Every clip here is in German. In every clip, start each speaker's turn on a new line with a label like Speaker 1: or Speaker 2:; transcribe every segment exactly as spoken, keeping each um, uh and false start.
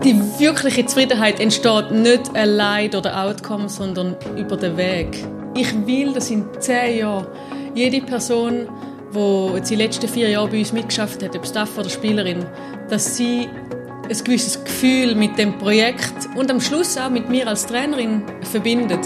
Speaker 1: Die wirkliche Zufriedenheit entsteht nicht allein durch den Outcome, sondern über den Weg. Ich will, dass in zehn Jahren jede Person, die jetzt die letzten vier Jahre bei uns mitgeschafft hat, ob Staff oder Spielerin, dass sie ein gewisses Gefühl mit dem Projekt und am Schluss auch mit mir als Trainerin verbindet.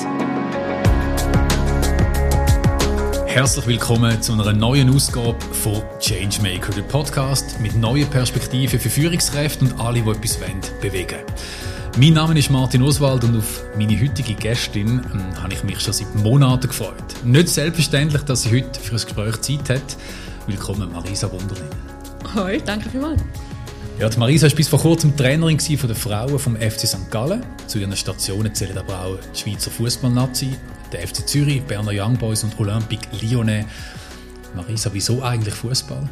Speaker 2: Herzlich willkommen zu einer neuen Ausgabe von Changemaker, der Podcast mit neuen Perspektiven für Führungskräfte und alle, die etwas bewegen wollen. Mein Name ist Martin Oswald und auf meine heutige Gästin ähm, habe ich mich schon seit Monaten gefreut. Nicht selbstverständlich, dass sie heute für ein Gespräch Zeit hat. Willkommen, Marisa Wunderlin.
Speaker 1: Hoi, danke vielmals.
Speaker 2: Ja, die Marisa war bis vor kurzem Trainerin von den Frauen vom F C Sankt Gallen. Zu ihren Stationen zählen aber auch die Schweizer Fußballnazi, der F C Zürich, Berner Young Boys und Olympique Lyonnais. Marisa, wieso eigentlich Fußball?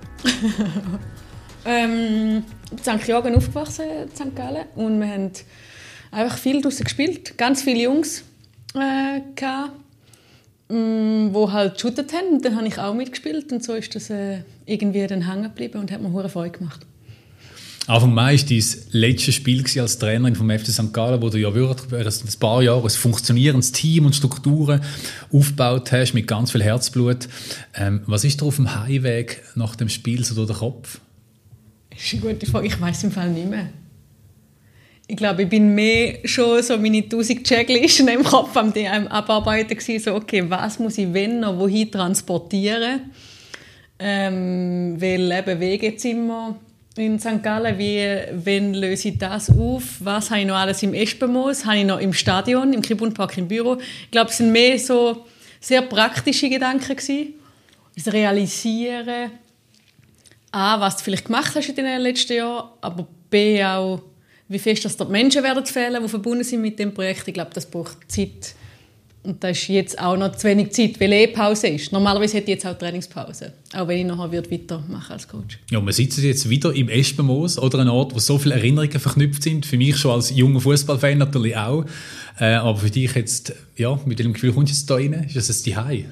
Speaker 1: ähm, in Sankt Jagen aufgewachsen, in Sankt Gallen. Und wir haben einfach viel draussen gespielt. Ganz viele Jungs äh, gehabt, ähm, die halt geshootet haben. Und dann habe ich auch mitgespielt. Und so ist das äh, irgendwie dann hängen geblieben und hat mir hure Freude gemacht.
Speaker 2: Anfang Mai war dein letztes Spiel als Trainerin vom F C Sankt Gallen, wo du ja wirklich ein paar Jahre ein funktionierendes Team und Strukturen aufgebaut hast, mit ganz viel Herzblut. Ähm, was ist dir auf dem Heimweg nach dem Spiel so durch den Kopf?
Speaker 1: Das ist eine gute Frage. Ich weiss im Fall nicht mehr. Ich glaube, ich bin mehr schon so meine tausend Checklisten im Kopf am Abarbeiten gewesen. So, okay, was muss ich wenn noch wohin transportieren? Ähm, weil eben Wegezimmer in Sankt Gallen, wie, wenn löse ich das auf? Was habe ich noch alles im Espenmoos? Habe ich noch im Stadion, im Tribunenpark, im Büro? Ich glaube, es waren mehr so sehr praktische Gedanken gewesen. Das Realisieren, A, was du vielleicht gemacht hast in den letzten Jahren, aber B, auch, wie fest dass die Menschen werden fehlen, die verbunden sind mit dem Projekt. Ich glaube, das braucht Zeit. Und da ist jetzt auch noch zu wenig Zeit, weil eh Pause ist. Normalerweise hätte ich jetzt auch Trainingspause. Auch wenn ich nachher weitermachen als Coach.
Speaker 2: Ja, wir sitzen jetzt wieder im Espenmoos, oder ein Ort, wo so viele Erinnerungen verknüpft sind. Für mich schon als junger Fußballfan natürlich auch. Äh, aber für dich jetzt, ja, mit welchem Gefühl kommst du jetzt da rein? Ist das ein Zuhause?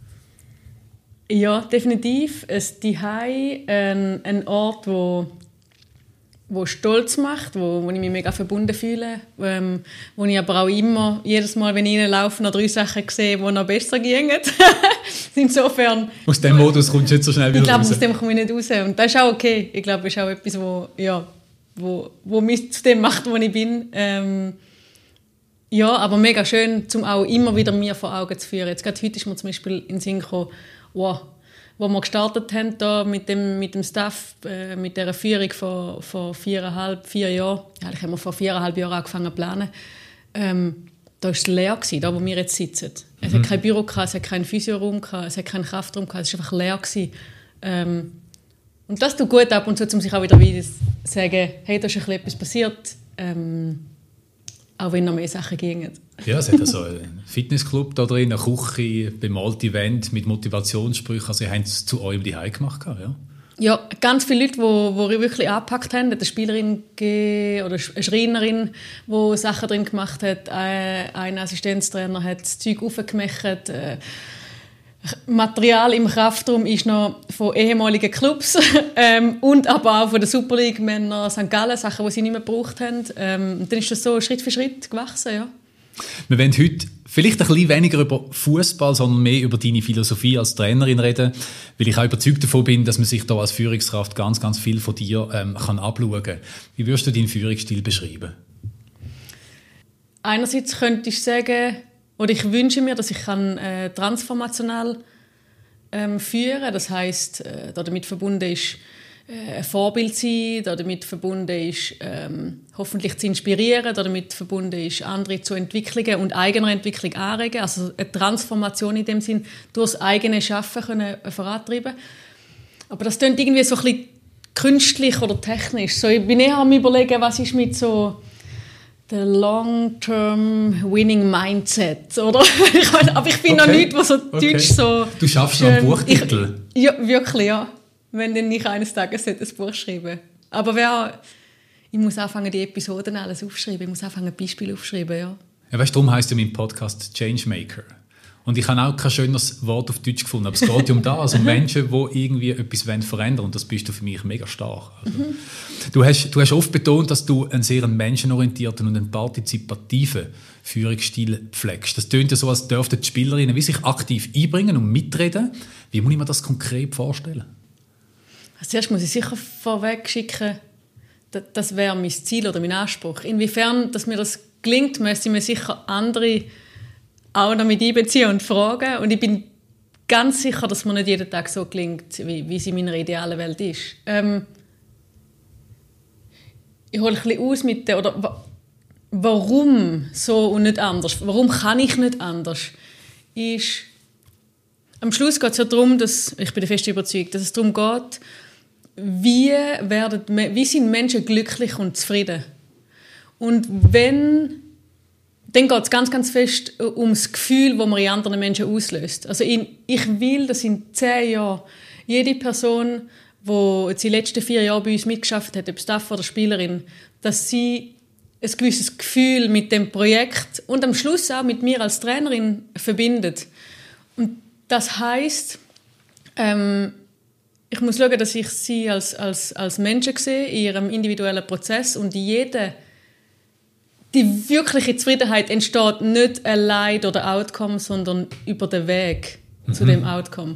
Speaker 1: Ja, definitiv. Ein Zuhause, ein, ein Ort, wo wo stolz macht, wo, wo ich mich mega verbunden fühle, ähm, wo ich aber auch immer, jedes Mal, wenn ich reinlaufe, noch drei Sachen sehe, die noch besser gingen. Insofern...
Speaker 2: Aus dem Modus kommst du nicht so schnell wieder
Speaker 1: ich glaube,
Speaker 2: raus.
Speaker 1: aus dem komme ich nicht raus. Und das ist auch okay. Ich glaube, das ist auch etwas, wo, ja, wo, wo mich zu dem macht, wo ich bin. Ähm, ja, aber mega schön, um auch immer wieder mir vor Augen zu führen. Jetzt gerade heute ist mir zum Beispiel in den Sinn gekommen, wow, wo wir gestartet haben da mit dem, mit dem Staff, äh, mit dieser Führung vor, vor viereinhalb, vier Jahren. Ja, eigentlich haben wir vor viereinhalb Jahren angefangen zu planen. Ähm, da war es leer gewesen, da wo wir jetzt sitzen. Es mhm. hat kein Büro gehabt, es hat keinen Physioraum gehabt, es hat keinen Kraftraum gehabt, es war einfach leer gewesen. Ähm, und das tut gut ab und zu, um sich auch wieder wieder zu sagen, hey, da ist ein bisschen etwas passiert. Ähm, auch wenn noch mehr Sachen gingen.
Speaker 2: Ja, es hat also einen Fitnessclub da drin, eine Küche, bemalte Wände mit Motivationssprüchen. Also, ihr habt es zu eurem Zuhause gemacht, ja?
Speaker 1: Ja, ganz viele Leute, die, die wirklich angepackt haben. Eine Spielerin oder eine Schreinerin, die Sachen drin gemacht hat. Ein Assistenztrainer hat das Zeug aufgemacht. Material im Kraftraum ist noch von ehemaligen Clubs ähm, und aber auch von der Super League Männer Sankt Gallen, Sachen, die sie nicht mehr gebraucht haben. Ähm, und dann ist das so Schritt für Schritt gewachsen, ja.
Speaker 2: Wir wollen heute vielleicht ein bisschen weniger über Fußball, sondern mehr über deine Philosophie als Trainerin reden, weil ich auch überzeugt davon bin, dass man sich da als Führungskraft ganz, ganz viel von dir ähm, kann abschauen kann. Wie würdest du deinen Führungsstil beschreiben?
Speaker 1: Einerseits könnte ich sagen, oder ich wünsche mir, dass ich kann, äh, transformational ähm, führen kann. Das heisst, äh, damit verbunden ist, äh, ein Vorbild sein, damit verbunden ist, ähm, hoffentlich zu inspirieren, damit verbunden ist, andere zu Entwicklungen und eigener Entwicklung anregen. Also eine Transformation in dem Sinn, durch das eigene Schaffen können, äh, vorantreiben. Aber das klingt irgendwie so ein bisschen künstlich oder technisch. So, ich bin eher am Überlegen, was ist mit so der Long-Term Winning Mindset, oder? ich weiß, aber ich finde okay. noch nichts, was so
Speaker 2: okay.
Speaker 1: deutsch so...
Speaker 2: Du schaffst noch einen Buchtitel?
Speaker 1: Ich, ja, wirklich, ja. Wenn dann nicht eines Tages ein Buch schreiben. Aber wer, ich muss anfangen, die Episoden alles aufschreiben. Ich muss anfangen, Beispiele aufschreiben, ja.
Speaker 2: Ja, weißt du, darum heisst ja mein Podcast Changemaker. Und ich habe auch kein schöneres Wort auf Deutsch gefunden, aber es geht ja um das, um Menschen, die irgendwie etwas verändern wollen. Und das bist du für mich mega stark. Also, mhm. du, hast, du hast oft betont, dass du einen sehr menschenorientierten und einen partizipativen Führungsstil pflegst. Das tönt ja so, als dürften die Spielerinnen wie sich aktiv einbringen und mitreden. Wie muss ich mir das konkret vorstellen?
Speaker 1: Also zuerst muss ich sicher vorweg schicken, das wäre mein Ziel oder mein Anspruch. Inwiefern dass mir das gelingt, müsste ich mir sicher andere auch noch mit einbeziehen und fragen. Und ich bin ganz sicher, dass mir nicht jeden Tag so gelingt, wie, wie sie in meiner idealen Welt ist. Ähm, ich hole ein bisschen aus mit der, oder warum so und nicht anders? Warum kann ich nicht anders? Ist, am Schluss geht es ja darum, dass, ich bin fest überzeugt, dass es darum geht, wie, werden, wie sind Menschen glücklich und zufrieden? Und wenn, dann geht es ganz, ganz fest ums Gefühl, das man in anderen Menschen auslöst. Also in, ich will, dass in zehn Jahren jede Person, die jetzt die letzten vier Jahre bei uns mitgeschafft hat, ob Staff oder Spielerin, dass sie ein gewisses Gefühl mit dem Projekt und am Schluss auch mit mir als Trainerin verbindet. Und das heisst, ähm, ich muss schauen, dass ich sie als, als, als Menschen sehe, in ihrem individuellen Prozess und jede, die wirkliche Zufriedenheit entsteht nicht allein durch den Outcome, sondern über den Weg mhm. zu dem Outcome.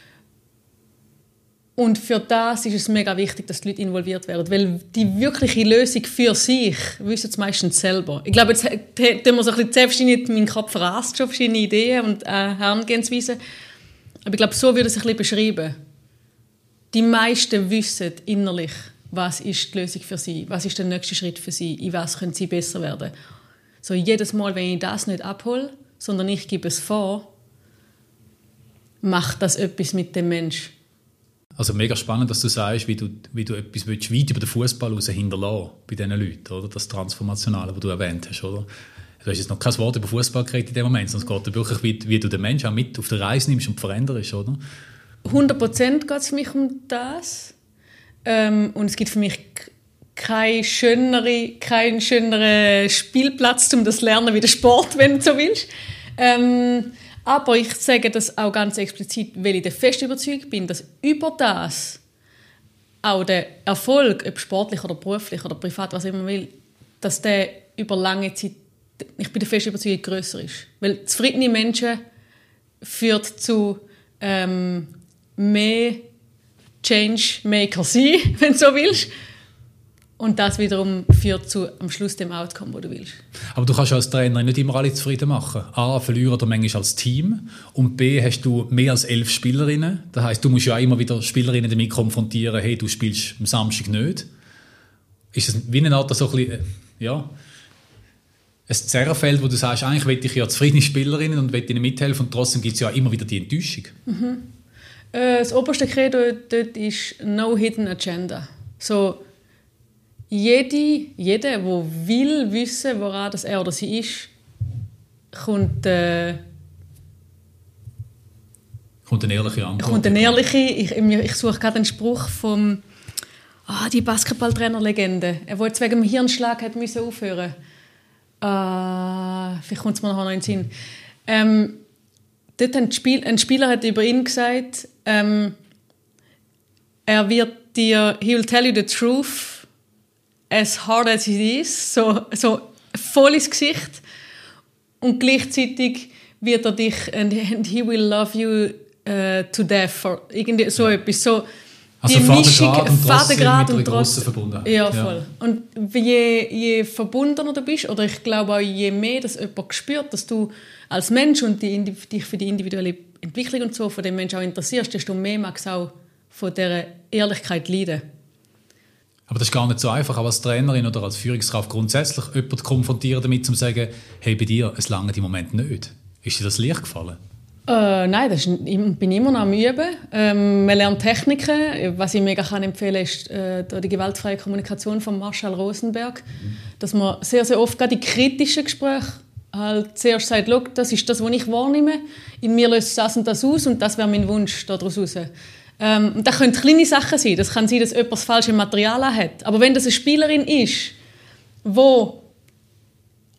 Speaker 1: Und für das ist es mega wichtig, dass die Leute involviert werden, weil die wirkliche Lösung für sich wissen sie meistens selber. Ich glaube, jetzt haben wir so ein bisschen verschiedene, mein Kopf rast schon verschiedene Ideen und äh, Herangehensweisen. Aber ich glaube, so würde es ein bisschen beschreiben. Die meisten wissen innerlich, was ist die Lösung für sie, was ist der nächste Schritt für sie, in was können sie besser werden. So jedes Mal, wenn ich das nicht abhole, sondern ich gebe es vor, macht das etwas mit dem Menschen.
Speaker 2: Also mega spannend, dass du sagst, wie du, wie du etwas willst, weit über den Fußball raus hinterlassen bei diesen Leuten, oder? Das Transformationale, das du erwähnt hast, oder? Du hast jetzt noch kein Wort über Fußball geredet in dem Moment, sondern es geht wirklich, wie, wie du den Menschen auch mit auf der Reise nimmst und veränderst, oder?
Speaker 1: hundert Prozent geht es für mich um das. Ähm, und es gibt für mich keinen schöneren, keinen schöneren Spielplatz, um das zu lernen, wie der Sport, wenn du so willst. Ähm, aber ich sage das auch ganz explizit, weil ich fest überzeugt bin, dass über das auch der Erfolg, ob sportlich oder beruflich oder privat, was immer man will, dass der über lange Zeit, ich bin fest überzeugt, grösser ist. Weil zufriedene Menschen führt zu ähm, mehr Changemaker sein, wenn du so willst. Und das wiederum führt zu am Schluss dem Outcome, wo du willst.
Speaker 2: Aber du kannst als Trainer nicht immer alle zufrieden machen. A, verlieren oder manchmal als Team. Und B, hast du mehr als elf Spielerinnen. Das heisst, du musst ja auch immer wieder Spielerinnen damit konfrontieren, hey, du spielst am Samstag nicht. Ist es wie eine Art so ein bisschen, ja, ein Zerrfeld, wo du sagst, eigentlich will ich ja zufriedene Spielerinnen und will ihnen mithelfen und trotzdem gibt es ja immer wieder die Enttäuschung.
Speaker 1: Mhm. Das oberste Credo dort ist «No hidden agenda». So, jede, jeder, der will wissen, woran das er oder sie ist, kommt, äh,
Speaker 2: kommt eine ehrliche Antwort.
Speaker 1: Kommt eine ehrliche, ich, ich suche gerade einen Spruch vom oh, die Basketballtrainer-Legende, der jetzt wegen dem Hirnschlag hat müssen aufhören. Uh, vielleicht kommt es mir noch in den Sinn. Ähm, dort ein, Spiel, ein Spieler hat über ihn gesagt, ähm, er wird dir, he will tell you the truth as hard as it is, so, so voll ins Gesicht, und gleichzeitig wird er dich, and, and he will love you uh, to death, for, irgendwie so etwas, so.
Speaker 2: Also
Speaker 1: die
Speaker 2: Mischung,
Speaker 1: Fadengrad und
Speaker 2: trotzdem Verbundenheit.
Speaker 1: Ja, voll. Ja. Und je, je verbundener du bist, oder ich glaube auch, je mehr dass jemand spürt, dass du als Mensch und die, dich für die individuelle Entwicklung und so von dem Menschen auch interessierst, desto mehr magst du auch von dieser Ehrlichkeit leiden.
Speaker 2: Aber das ist gar nicht so einfach, auch als Trainerin oder als Führungskraft grundsätzlich jemanden zu konfrontieren damit, zu sagen, hey, bei dir, es lange im Moment nicht. Ist dir das leicht gefallen?
Speaker 1: Äh, nein, das ist, ich bin immer noch am Üben. Ähm, man lernt Techniken. Was ich mega kann empfehlen kann, ist äh, die gewaltfreie Kommunikation von Marshall Rosenberg. Mhm. Dass man sehr, sehr oft, gerade in kritischen Gesprächen, halt zuerst sagt, das ist das, was ich wahrnehme. In mir löst das und das aus und das wäre mein Wunsch daraus raus. Ähm, und das können kleine Sachen sein. Das kann sein, dass jemand das falsche Material hat. Aber wenn das eine Spielerin ist, die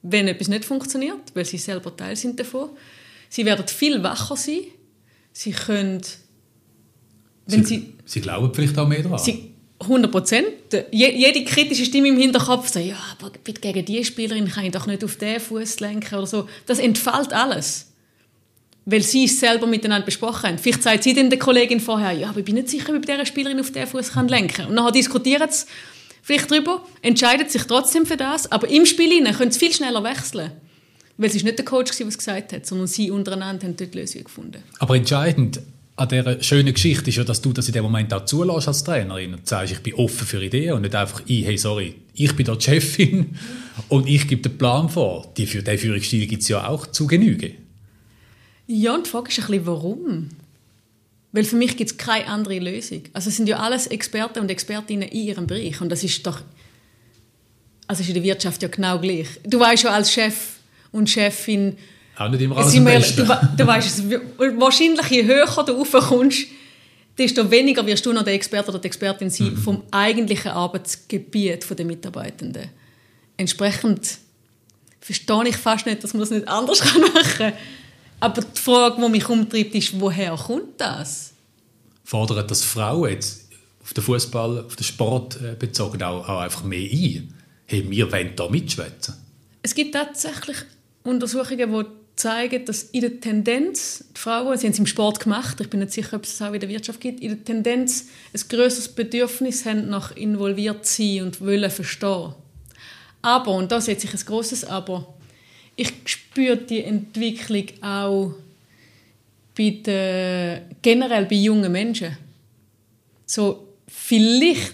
Speaker 1: wenn etwas nicht funktioniert, weil sie selber Teil sind davon. Sie werden viel wacher sein. Sie können... Wenn sie,
Speaker 2: sie, sie glauben vielleicht auch mehr daran.
Speaker 1: Sie, hundert Prozent. Jede kritische Stimme im Hinterkopf sagt, ja, aber gegen diese Spielerin kann ich doch nicht auf den Fuß lenken oder so. Das entfällt alles. Weil sie es selber miteinander besprochen haben. Vielleicht sagt sie dann der Kollegin vorher, ja, aber ich bin nicht sicher, ob ich dieser Spielerin auf den Fuß lenken kann. Und nachher diskutieren sie vielleicht darüber, entscheiden sich trotzdem für das, aber im Spiel hinein können sie viel schneller wechseln. Weil es ist nicht der Coach, der es gesagt hat, sondern sie untereinander haben dort Lösungen gefunden.
Speaker 2: Aber entscheidend an dieser schönen Geschichte ist ja, dass du das in dem Moment auch zulässt als Trainerin und sagst, ich bin offen für Ideen und nicht einfach, ich, hey, sorry, ich bin da die Chefin und ich gebe den Plan vor. Die, für den Führungsstil gibt es ja auch zu Genüge.
Speaker 1: Ja, und die Frage ist ein bisschen, warum? Weil für mich gibt es keine andere Lösung. Also es sind ja alles Experten und Expertinnen in ihrem Bereich und das ist doch, also ist in der Wirtschaft ja genau gleich. Du weißt ja als Chef und Chefin,
Speaker 2: auch nicht immer alles am besten.
Speaker 1: Du, du weißt, wahrscheinlich je höher du raufkommst, desto weniger wirst du noch der Experte oder die Expertin sein mhm. vom eigentlichen Arbeitsgebiet der Mitarbeitenden. Entsprechend verstehe ich fast nicht, dass man das nicht anders machen kann. Aber die Frage, die mich umtreibt, ist, woher kommt das?
Speaker 2: Fordert das Frauen jetzt auf den Fußball, auf den Sport bezogen auch, auch einfach mehr ein? Hey, wir wollen da mitschwätzen. Es
Speaker 1: gibt tatsächlich Untersuchungen, die zeigen, dass in der Tendenz die Frauen, sie haben es im Sport gemacht, ich bin nicht sicher, ob es es auch in der Wirtschaft gibt, in der Tendenz ein grösseres Bedürfnis haben nach involviert sein und wollen verstehen. Aber, und da setze ich ein grosses Aber, ich spüre die Entwicklung auch bei den, generell bei jungen Menschen. So, vielleicht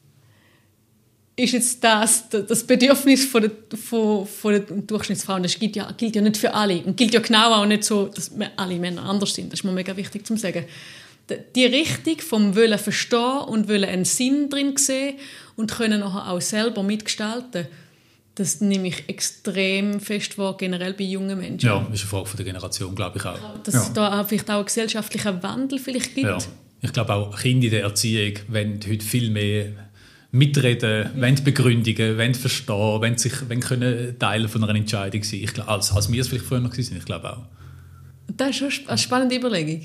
Speaker 1: ist jetzt das, das Bedürfnis von der, von, von der Durchschnittsfrauen, das gilt ja, gilt ja nicht für alle. Und gilt ja genau auch nicht so, dass alle Männer anders sind. Das ist mir mega wichtig zu sagen. Die Richtung vom Wollen verstehen und Wollen einen Sinn drin sehen und können nachher auch selber mitgestalten, das nehme ich extrem fest wahr, generell bei jungen Menschen.
Speaker 2: Ja, das ist eine Frage von der Generation, glaube ich auch.
Speaker 1: Dass
Speaker 2: ja.
Speaker 1: es da auch vielleicht auch einen gesellschaftlichen Wandel vielleicht gibt.
Speaker 2: Ja. Ich glaube auch, Kinder in der Erziehung wollen heute viel mehr mitreden, wollen Begründungen, wollen verstehen, wollen sich wollen können Teil von einer Entscheidung sein. Ich glaube, als, als wir es vielleicht früher noch waren, ich glaube auch.
Speaker 1: Das ist schon eine spannende Überlegung.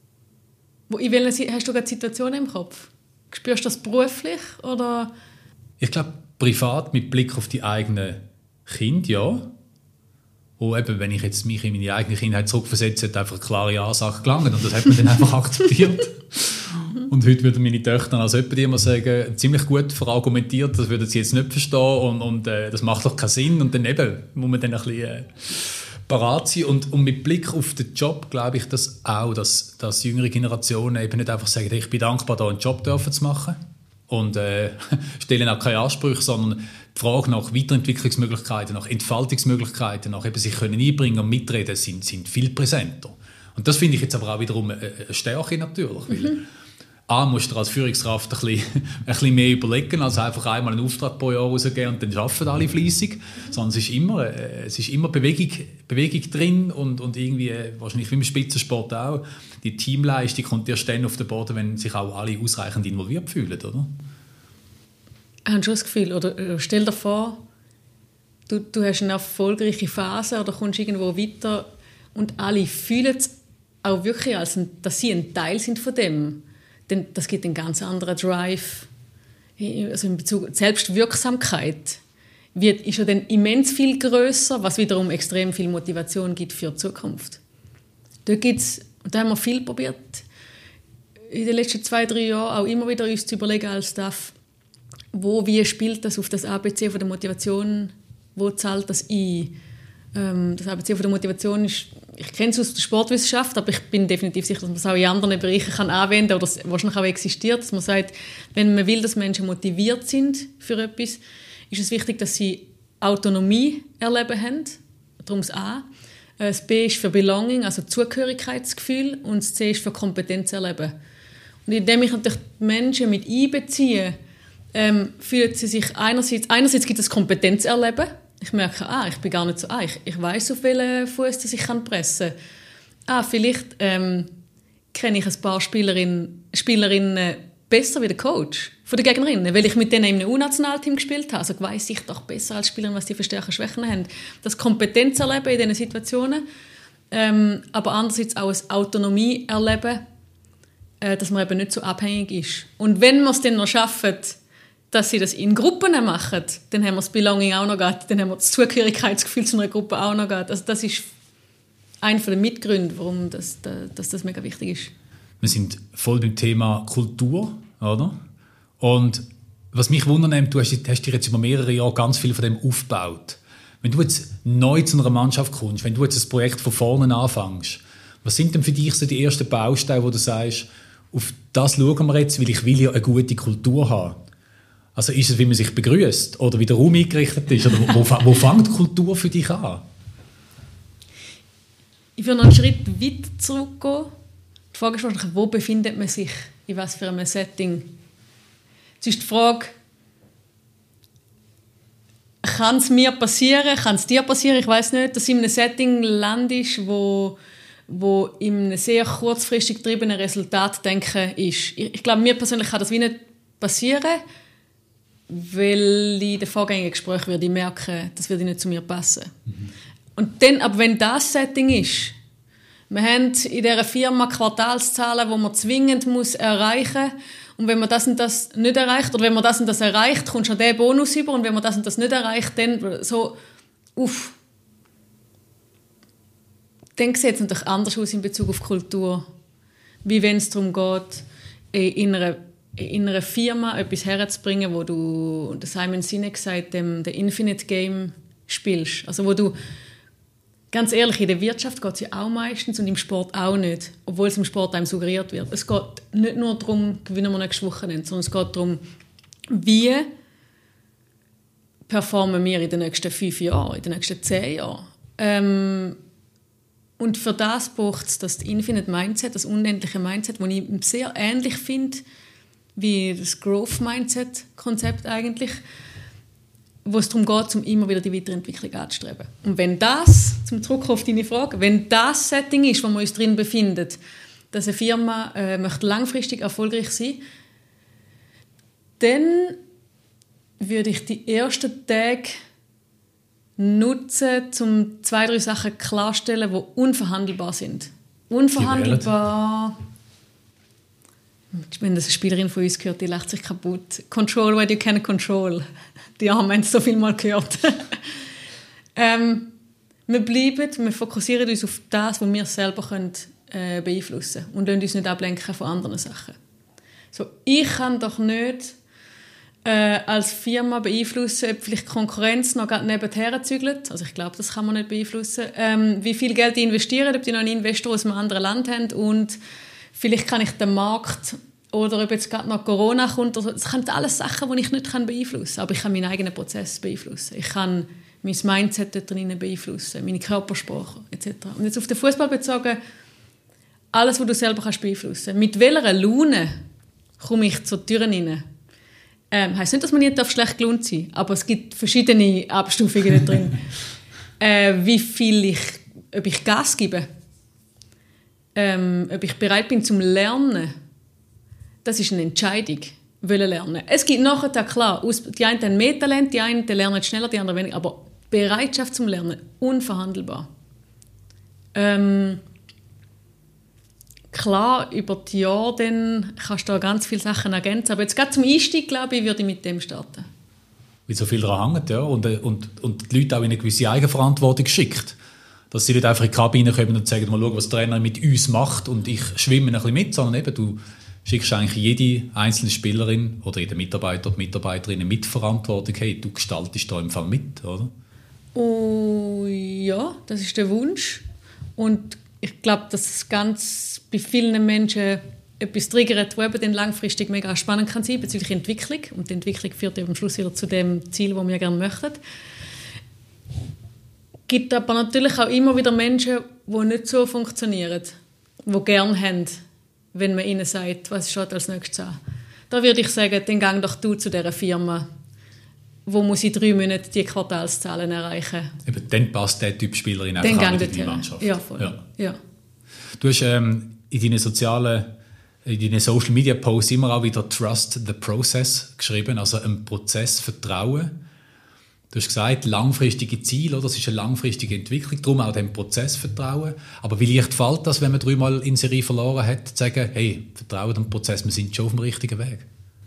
Speaker 1: In welcher, hast du gerade Situationen im Kopf? Spürst du das beruflich? Oder?
Speaker 2: Ich glaube, privat mit Blick auf die eigenen Kinder, ja. Und eben, wenn ich jetzt mich in meine eigene Kindheit zurückversetze, hat einfach eine klare Ansage gelangt und das hat man dann einfach akzeptiert. Und heute würden meine Töchter als jemand immer sagen, ziemlich gut verargumentiert, das würden sie jetzt nicht verstehen und, und äh, das macht doch keinen Sinn. Und dann eben muss man dann ein bisschen äh, parat sein. Und, und mit Blick auf den Job glaube ich das auch, dass, dass jüngere Generationen eben nicht einfach sagen, ich bin dankbar, da einen Job dürfen zu machen und äh, stellen auch keine Ansprüche, sondern die Frage nach Weiterentwicklungsmöglichkeiten, nach Entfaltungsmöglichkeiten, nach eben sich können einbringen und mitreden, sind, sind viel präsenter. Und das finde ich jetzt aber auch wiederum eine Stärke natürlich, weil mhm. A, musst du als Führungskraft ein bisschen, ein bisschen mehr überlegen, als einfach einmal einen Auftrag pro Jahr rausgeben und dann arbeiten alle fleissig. Sondern es ist immer, äh, es ist immer Bewegung, Bewegung drin und, und irgendwie, äh, wahrscheinlich wie im Spitzensport auch, die Teamleistung kommt erst dann auf den Boden, wenn sich auch alle ausreichend involviert fühlen, oder?
Speaker 1: Ich habe schon das Gefühl, oder stell dir vor, du, du hast eine erfolgreiche Phase oder kommst irgendwo weiter und alle fühlen es auch wirklich, als ein, dass sie ein Teil sind von dem. Denn das gibt einen ganz anderen Drive. Also in Bezug auf Selbstwirksamkeit wird, ist ja dann immens viel grösser, was wiederum extrem viel Motivation gibt für die Zukunft. Da gibt's, und da haben wir viel probiert, in den letzten zwei, drei Jahren auch immer wieder uns zu überlegen als Staff, wo, wie spielt das auf das A B C von der Motivation, wo zahlt das ein? Ähm, das A B C von der Motivation ist, ich kenne es aus der Sportwissenschaft, aber ich bin definitiv sicher, dass man es auch in anderen Bereichen kann anwenden kann oder es wahrscheinlich auch existiert, dass man sagt, wenn man will, dass Menschen motiviert sind für etwas, ist es wichtig, dass sie Autonomie erleben haben, darum das A. Das B ist für Belonging, also Zugehörigkeitsgefühl, und das C ist für Kompetenz erleben. Und indem ich natürlich die Menschen mit einbeziehe, ähm, fühlen sie sich einerseits, einerseits gibt es Kompetenzerleben. Ich merke, ah, ich bin gar nicht so, ah, ich, ich weiss, auf welchen Fuß ich kann pressen kann. Ah, vielleicht ähm, kenne ich ein paar Spielerinnen, Spielerinnen besser wie der Coach von der Gegnerinnen, weil ich mit denen in einem U-Nationalteam gespielt habe. Also weiss ich doch besser als Spielerin, was die für Stärken und Schwächen haben. Das Kompetenz erleben in diesen Situationen, ähm, aber andererseits auch eine Autonomie erleben, äh, dass man eben nicht so abhängig ist. Und wenn wir es dann noch schaffen, dass sie das in Gruppen machen, dann haben wir das Belonging auch noch gehabt, dann haben wir das Zugehörigkeitsgefühl zu einer Gruppe auch noch gehabt. Also das ist einer der Mitgründe, warum das, dass das mega wichtig ist.
Speaker 2: Wir sind voll beim Thema Kultur, oder? Und was mich wundert, du hast, hast dir jetzt über mehrere Jahre ganz viel von dem aufgebaut. Wenn du jetzt neu zu einer Mannschaft kommst, wenn du jetzt das Projekt von vorne anfängst, was sind denn für dich so die ersten Bausteine, wo du sagst, auf das schauen wir jetzt, weil ich will ja eine gute Kultur haben? Also ist es, wie man sich begrüßt oder wie der Raum eingerichtet ist? Oder wo, wo fängt die Kultur für dich an?
Speaker 1: Ich will noch einen Schritt weit zurückgehen. Die Frage ist wahrscheinlich, wo befindet man sich, in was für einem Setting? Jetzt ist die Frage, kann es mir passieren, kann es dir passieren, ich weiß nicht, dass du in einem Setting landest, wo, wo in einem sehr kurzfristig getriebenen Resultat denken ist. Ich, ich glaube, mir persönlich kann das wie nicht passieren, weil ich in den vorgängigen Gesprächen würde merken, das würde nicht zu mir passen. Mhm. Und dann, aber wenn das Setting ist, wir haben in dieser Firma Quartalszahlen, die man zwingend muss erreichen muss. Und wenn man das und das nicht erreicht, oder wenn man das und das erreicht, kommt schon der Bonus über. Und wenn man das und das nicht erreicht, dann so, uff. Dann sieht es natürlich anders aus in Bezug auf Kultur. Wie wenn es darum geht, in einer, in einer Firma etwas herzubringen, wo du, Simon Sinek sagt, dem, der Infinite Game spielst. Also wo du, ganz ehrlich, in der Wirtschaft geht es ja auch meistens und im Sport auch nicht, obwohl es im Sport einem suggeriert wird. Es geht nicht nur darum, gewinnen wir nächstes Wochenende, sondern es geht darum, wie performen wir in den nächsten fünf Jahren, in den nächsten zehn Jahren. Ähm, und für das braucht es das Infinite Mindset, das unendliche Mindset, das ich sehr ähnlich finde wie das Growth Mindset-Konzept eigentlich, wo es darum geht, um immer wieder die Weiterentwicklung anzustreben. Und wenn das, zum Zurück auf deine Frage, wenn das Setting ist, wo wir uns drin befinden, dass eine Firma äh, möchte langfristig erfolgreich sein, dann würde ich die ersten Tage nutzen, um zwei, drei Sachen klarzustellen, die unverhandelbar sind. Unverhandelbar. Wenn das eine Spielerin von uns gehört, die lacht sich kaputt. Control what you can control. Die haben wir so viel mal gehört. ähm, wir bleiben, wir fokussieren uns auf das, was wir selber können, äh, beeinflussen können und lassen uns nicht ablenken von anderen Sachen. So, ich kann doch nicht äh, als Firma beeinflussen, ob vielleicht Konkurrenz noch nebenher zügelt. Also ich glaube, das kann man nicht beeinflussen. Ähm, wie viel Geld die investieren, ob die noch einen Investor aus einem anderen Land haben und vielleicht kann ich den Markt oder ob jetzt gerade noch Corona kommt. Das sind alles Sachen, die ich nicht beeinflussen kann. Aber ich kann meinen eigenen Prozess beeinflussen. Ich kann mein Mindset dort drinnen beeinflussen, meine Körpersprache et cetera. Und jetzt auf den Fußball bezogen, alles, was du selber kannst beeinflussen. Mit welcher Laune komme ich zur Tür rein? Ähm, heisst nicht, dass man nicht schlecht gelaunt sein darf, aber es gibt verschiedene Abstufungen da drin. äh, wie viel ich, ob ich Gas gebe, ähm, ob ich bereit bin zum Lernen, das ist eine Entscheidung, wollen lernen. Es gibt nachher, klar, die einen haben mehr Talent, die einen lernen schneller, die anderen weniger, aber Bereitschaft zum Lernen, unverhandelbar. Ähm, klar, über die Jahre dann kannst du da ganz viele Sachen ergänzen, aber jetzt gerade zum Einstieg, glaube ich, würde ich mit dem starten.
Speaker 2: Weil so viel daran hängt, ja, und, und, und die Leute auch in eine gewisse Eigenverantwortung schickt. Dass sie nicht einfach in die Kabine kommen und sagen, mal schauen, was der Trainer mit uns macht und ich schwimme ein bisschen mit, sondern eben, du schickst eigentlich jede einzelne Spielerin oder jede Mitarbeiter oder Mitarbeiterin mit Verantwortung, hey, du gestaltest da im Fall mit, oder?
Speaker 1: Oh, ja, das ist der Wunsch. Und ich glaube, dass es ganz bei vielen Menschen etwas triggert, was eben dann langfristig mega spannend kann sein, bezüglich Entwicklung. Und die Entwicklung führt ja am Schluss wieder zu dem Ziel, das wir gerne möchten. Es gibt aber natürlich auch immer wieder Menschen, die nicht so funktionieren, die gerne haben, wenn man ihnen sagt, was steht als nächstes an. Da würde ich sagen, dann geh doch du zu dieser Firma, wo muss in drei Monaten die Quartalszahlen erreichen. Eben,
Speaker 2: dann passt der Typ Spielerin einfach an in die Mannschaft.
Speaker 1: Ja, voll. Ja. Ja.
Speaker 2: Du hast ähm, in deinen sozialen in deinen Social Media Posts immer auch wieder Trust the Process geschrieben, also ein Prozess Vertrauen. Du hast gesagt, langfristige Ziele, oder? Das ist eine langfristige Entwicklung, darum auch dem Prozess vertrauen. Aber wie leicht fällt das, wenn man dreimal in Serie verloren hat, zu sagen, hey, vertrauen dem Prozess, wir sind schon auf dem richtigen Weg?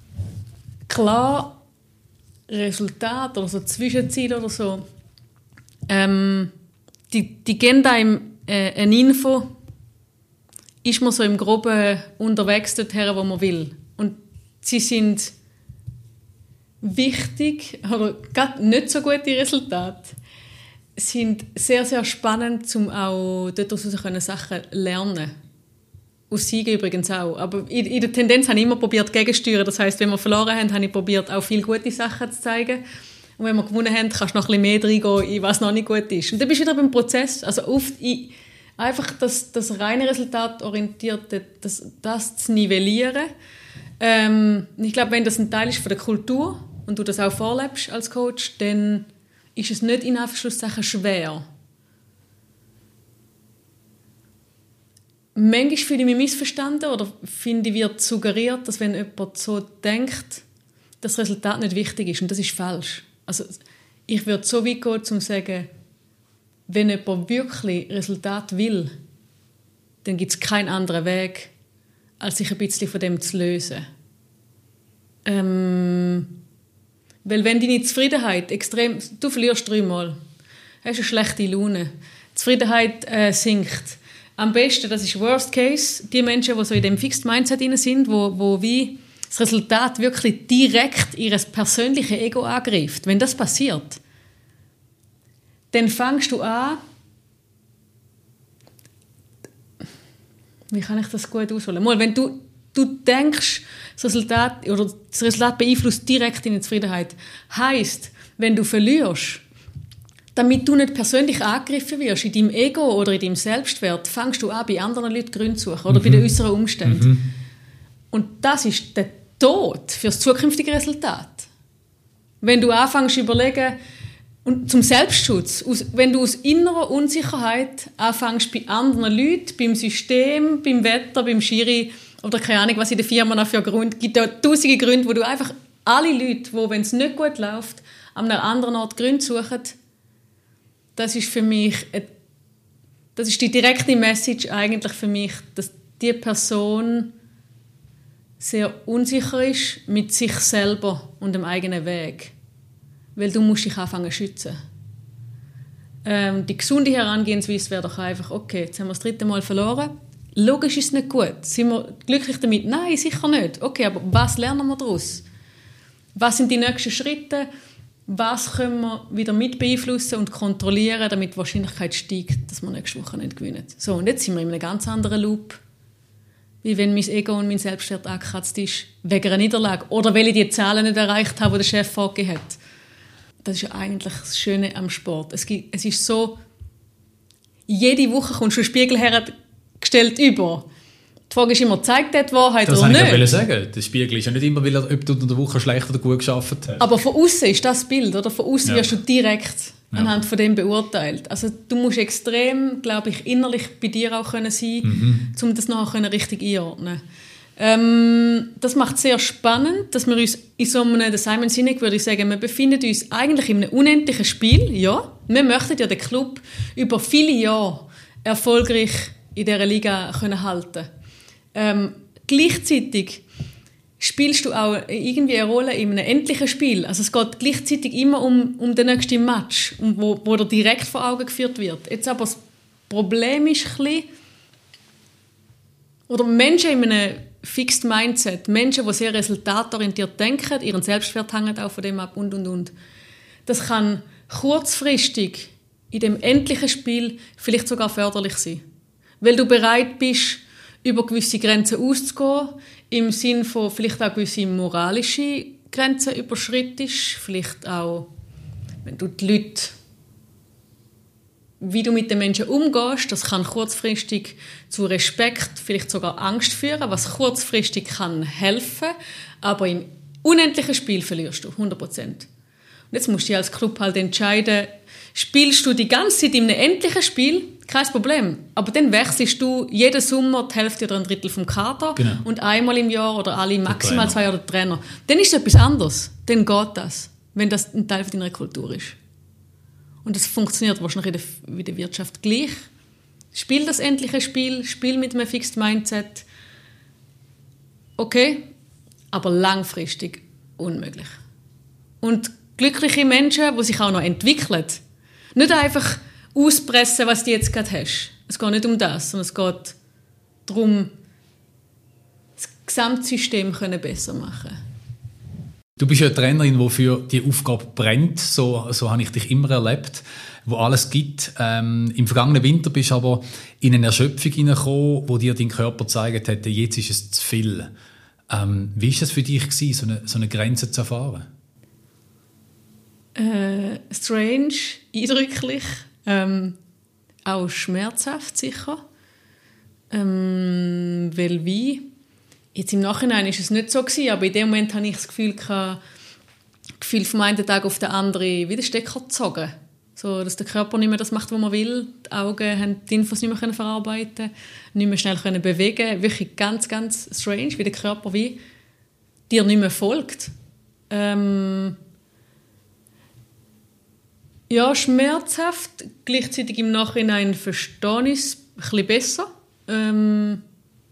Speaker 1: Klar, Resultate oder so Zwischenziele oder so, ähm, die, die geben einem äh, eine Info, ist man so im Groben unterwegs dorthin, wo man will. Und sie sind wichtig, oder gerade nicht so gute Resultate, sind sehr, sehr spannend, um auch daraus Sachen lernen. Aus Siegen übrigens auch. Aber in, in der Tendenz habe ich immer probiert gegensteuern. Das heisst, wenn wir verloren haben, habe ich probiert, auch viele gute Sachen zu zeigen. Und wenn wir gewonnen haben, kannst du noch ein bisschen mehr reingehen, in was noch nicht gut ist. Und dann bist du wieder beim Prozess. Also oft in, einfach das, das reine Resultatorientierte, das, das zu nivellieren. Ähm, ich glaube, wenn das ein Teil ist von der Kultur und du das auch vorlebst als Coach, dann ist es nicht in Anführungszeichen schwer. Manchmal fühle ich mich missverstanden oder finde ich, wird suggeriert, dass wenn jemand so denkt, das Resultat nicht wichtig ist. Und das ist falsch. Also, ich würde so weit gehen, um zu sagen, wenn jemand wirklich Resultat will, dann gibt es keinen anderen Weg, als sich ein bisschen von dem zu lösen. Ähm, weil wenn deine Zufriedenheit extrem... Du verlierst dreimal, hast eine schlechte Laune, die Zufriedenheit äh, sinkt. Am besten, das ist Worst Case, die Menschen, die so in dem Fixed Mindset drin sind, wo, wo wie das Resultat wirklich direkt ihr persönliches Ego angreift. Wenn das passiert, dann fängst du an, wie kann ich das gut ausholen? Mal, wenn du, du denkst, das Resultat, oder das Resultat beeinflusst direkt deine Zufriedenheit, heisst, wenn du verlierst, damit du nicht persönlich angegriffen wirst in deinem Ego oder in deinem Selbstwert, fängst du an, bei anderen Leuten Gründe zu suchen oder mhm. bei den äußeren Umständen. Mhm. Und das ist der Tod für das zukünftige Resultat. Wenn du anfängst zu überlegen, und zum Selbstschutz, aus, wenn du aus innerer Unsicherheit anfängst bei anderen Leuten, beim System, beim Wetter, beim Schiri oder keine Ahnung, was in der Firma noch für Gründe gibt, es gibt tausende Gründe, wo du einfach alle Leute, die, wenn es nicht gut läuft, an einem anderen Ort Gründe suchen, das ist für mich, das ist die direkte Message eigentlich für mich, dass die Person sehr unsicher ist mit sich selber und dem eigenen Weg. Weil du musst dich anfangen zu schützen. Ähm, die gesunde Herangehensweise wäre doch einfach, okay, jetzt haben wir das dritte Mal verloren. Logisch ist es nicht gut. Sind wir glücklich damit? Nein, sicher nicht. Okay, aber was lernen wir daraus? Was sind die nächsten Schritte? Was können wir wieder mit beeinflussen und kontrollieren, damit die Wahrscheinlichkeit steigt, dass wir nächste Woche nicht gewinnen? So, und jetzt sind wir in einem ganz anderen Loop, wie wenn mein Ego und mein Selbstwert angekratzt ist, wegen einer Niederlage. Oder weil ich die Zahlen nicht erreicht habe, die der Chef vorgegeben hat. Das ist ja eigentlich das Schöne am Sport. Es, gibt, es ist so, jede Woche kommst du einen Spiegel hergestellt über. Die Frage ist immer, zeigt das die Wahrheit
Speaker 2: das
Speaker 1: oder nicht?
Speaker 2: Das wollte ich sagen. Der Spiegel ist ja nicht immer, weil er, ob du in der Woche schlecht oder gut gearbeitet hast.
Speaker 1: Aber von außen ist das Bild, oder? Von außen ja. wirst du direkt
Speaker 2: ja.
Speaker 1: anhand von dem beurteilt. Also du musst extrem, glaube ich, innerlich bei dir auch können sein, mhm. um das nachher richtig einordnen. Ähm, das macht es sehr spannend, dass wir uns in so einem, der Simon Sinek würde ich sagen, wir befinden uns eigentlich in einem unendlichen Spiel. Ja, wir möchten ja den Club über viele Jahre erfolgreich in dieser Liga können halten. Ähm, gleichzeitig spielst du auch irgendwie eine Rolle in einem endlichen Spiel. Also es geht gleichzeitig immer um, um den nächsten Match, wo, wo dir direkt vor Augen geführt wird. Jetzt aber das Problem ist ein bisschen, oder Menschen in einem Fixed Mindset, Menschen, die sehr resultatorientiert denken, ihren Selbstwert hängt auch von dem ab und, und, und. Das kann kurzfristig in dem endlichen Spiel vielleicht sogar förderlich sein. Weil du bereit bist, über gewisse Grenzen auszugehen, im Sinne von vielleicht auch gewisse moralische Grenzen überschrittest, vielleicht auch, wenn du die Leute, wie du mit den Menschen umgehst, das kann kurzfristig zu Respekt, vielleicht sogar Angst führen, was kurzfristig kann helfen, aber im unendlichen Spiel verlierst du hundert Prozent. Und jetzt musst du dich als Club halt entscheiden, spielst du die ganze Zeit in einem endlichen Spiel, kein Problem. Aber dann wechselst du jeden Sommer die Hälfte oder ein Drittel vom Kader
Speaker 2: genau.
Speaker 1: und einmal im Jahr oder alle maximal zwei Jahre der Trainer. Dann ist es etwas anderes. Dann geht das, wenn das ein Teil deiner Kultur ist. Und das funktioniert wahrscheinlich in der, in der Wirtschaft gleich. Spiel das endliche Spiel, spiel mit einem Fixed Mindset. Okay, aber langfristig unmöglich. Und glückliche Menschen, die sich auch noch entwickeln. Nicht einfach auspressen, was du jetzt gerade hast. Es geht nicht um das, sondern es geht darum, das Gesamtsystem besser machen.
Speaker 2: Du bist ja eine Trainerin, die für die Aufgabe brennt. So, so habe ich dich immer erlebt, wo alles gibt. Ähm, Im vergangenen Winter bist du aber in eine Erschöpfung hineingekommen, wo dir dein Körper gezeigt hat, jetzt ist es zu viel. Ähm, wie war das für dich, so eine, so eine Grenze zu erfahren?
Speaker 1: Äh, strange, eindrücklich, ähm, auch schmerzhaft sicher. Ähm, weil wie? Jetzt im Nachhinein war es nicht so gewesen, aber in dem Moment hatte ich das Gefühl, gehabt, Gefühl vom einen Tag auf den anderen wie den Stecker gezogen. So, dass der Körper nicht mehr das macht, was man will. Die Augen haben die Infos nicht mehr verarbeiten, nicht mehr schnell können bewegen. Wirklich ganz, ganz strange, wie der Körper wie dir nicht mehr folgt. Ähm ja, schmerzhaft. Gleichzeitig im Nachhinein verstehe ich es ein bisschen besser. Ähm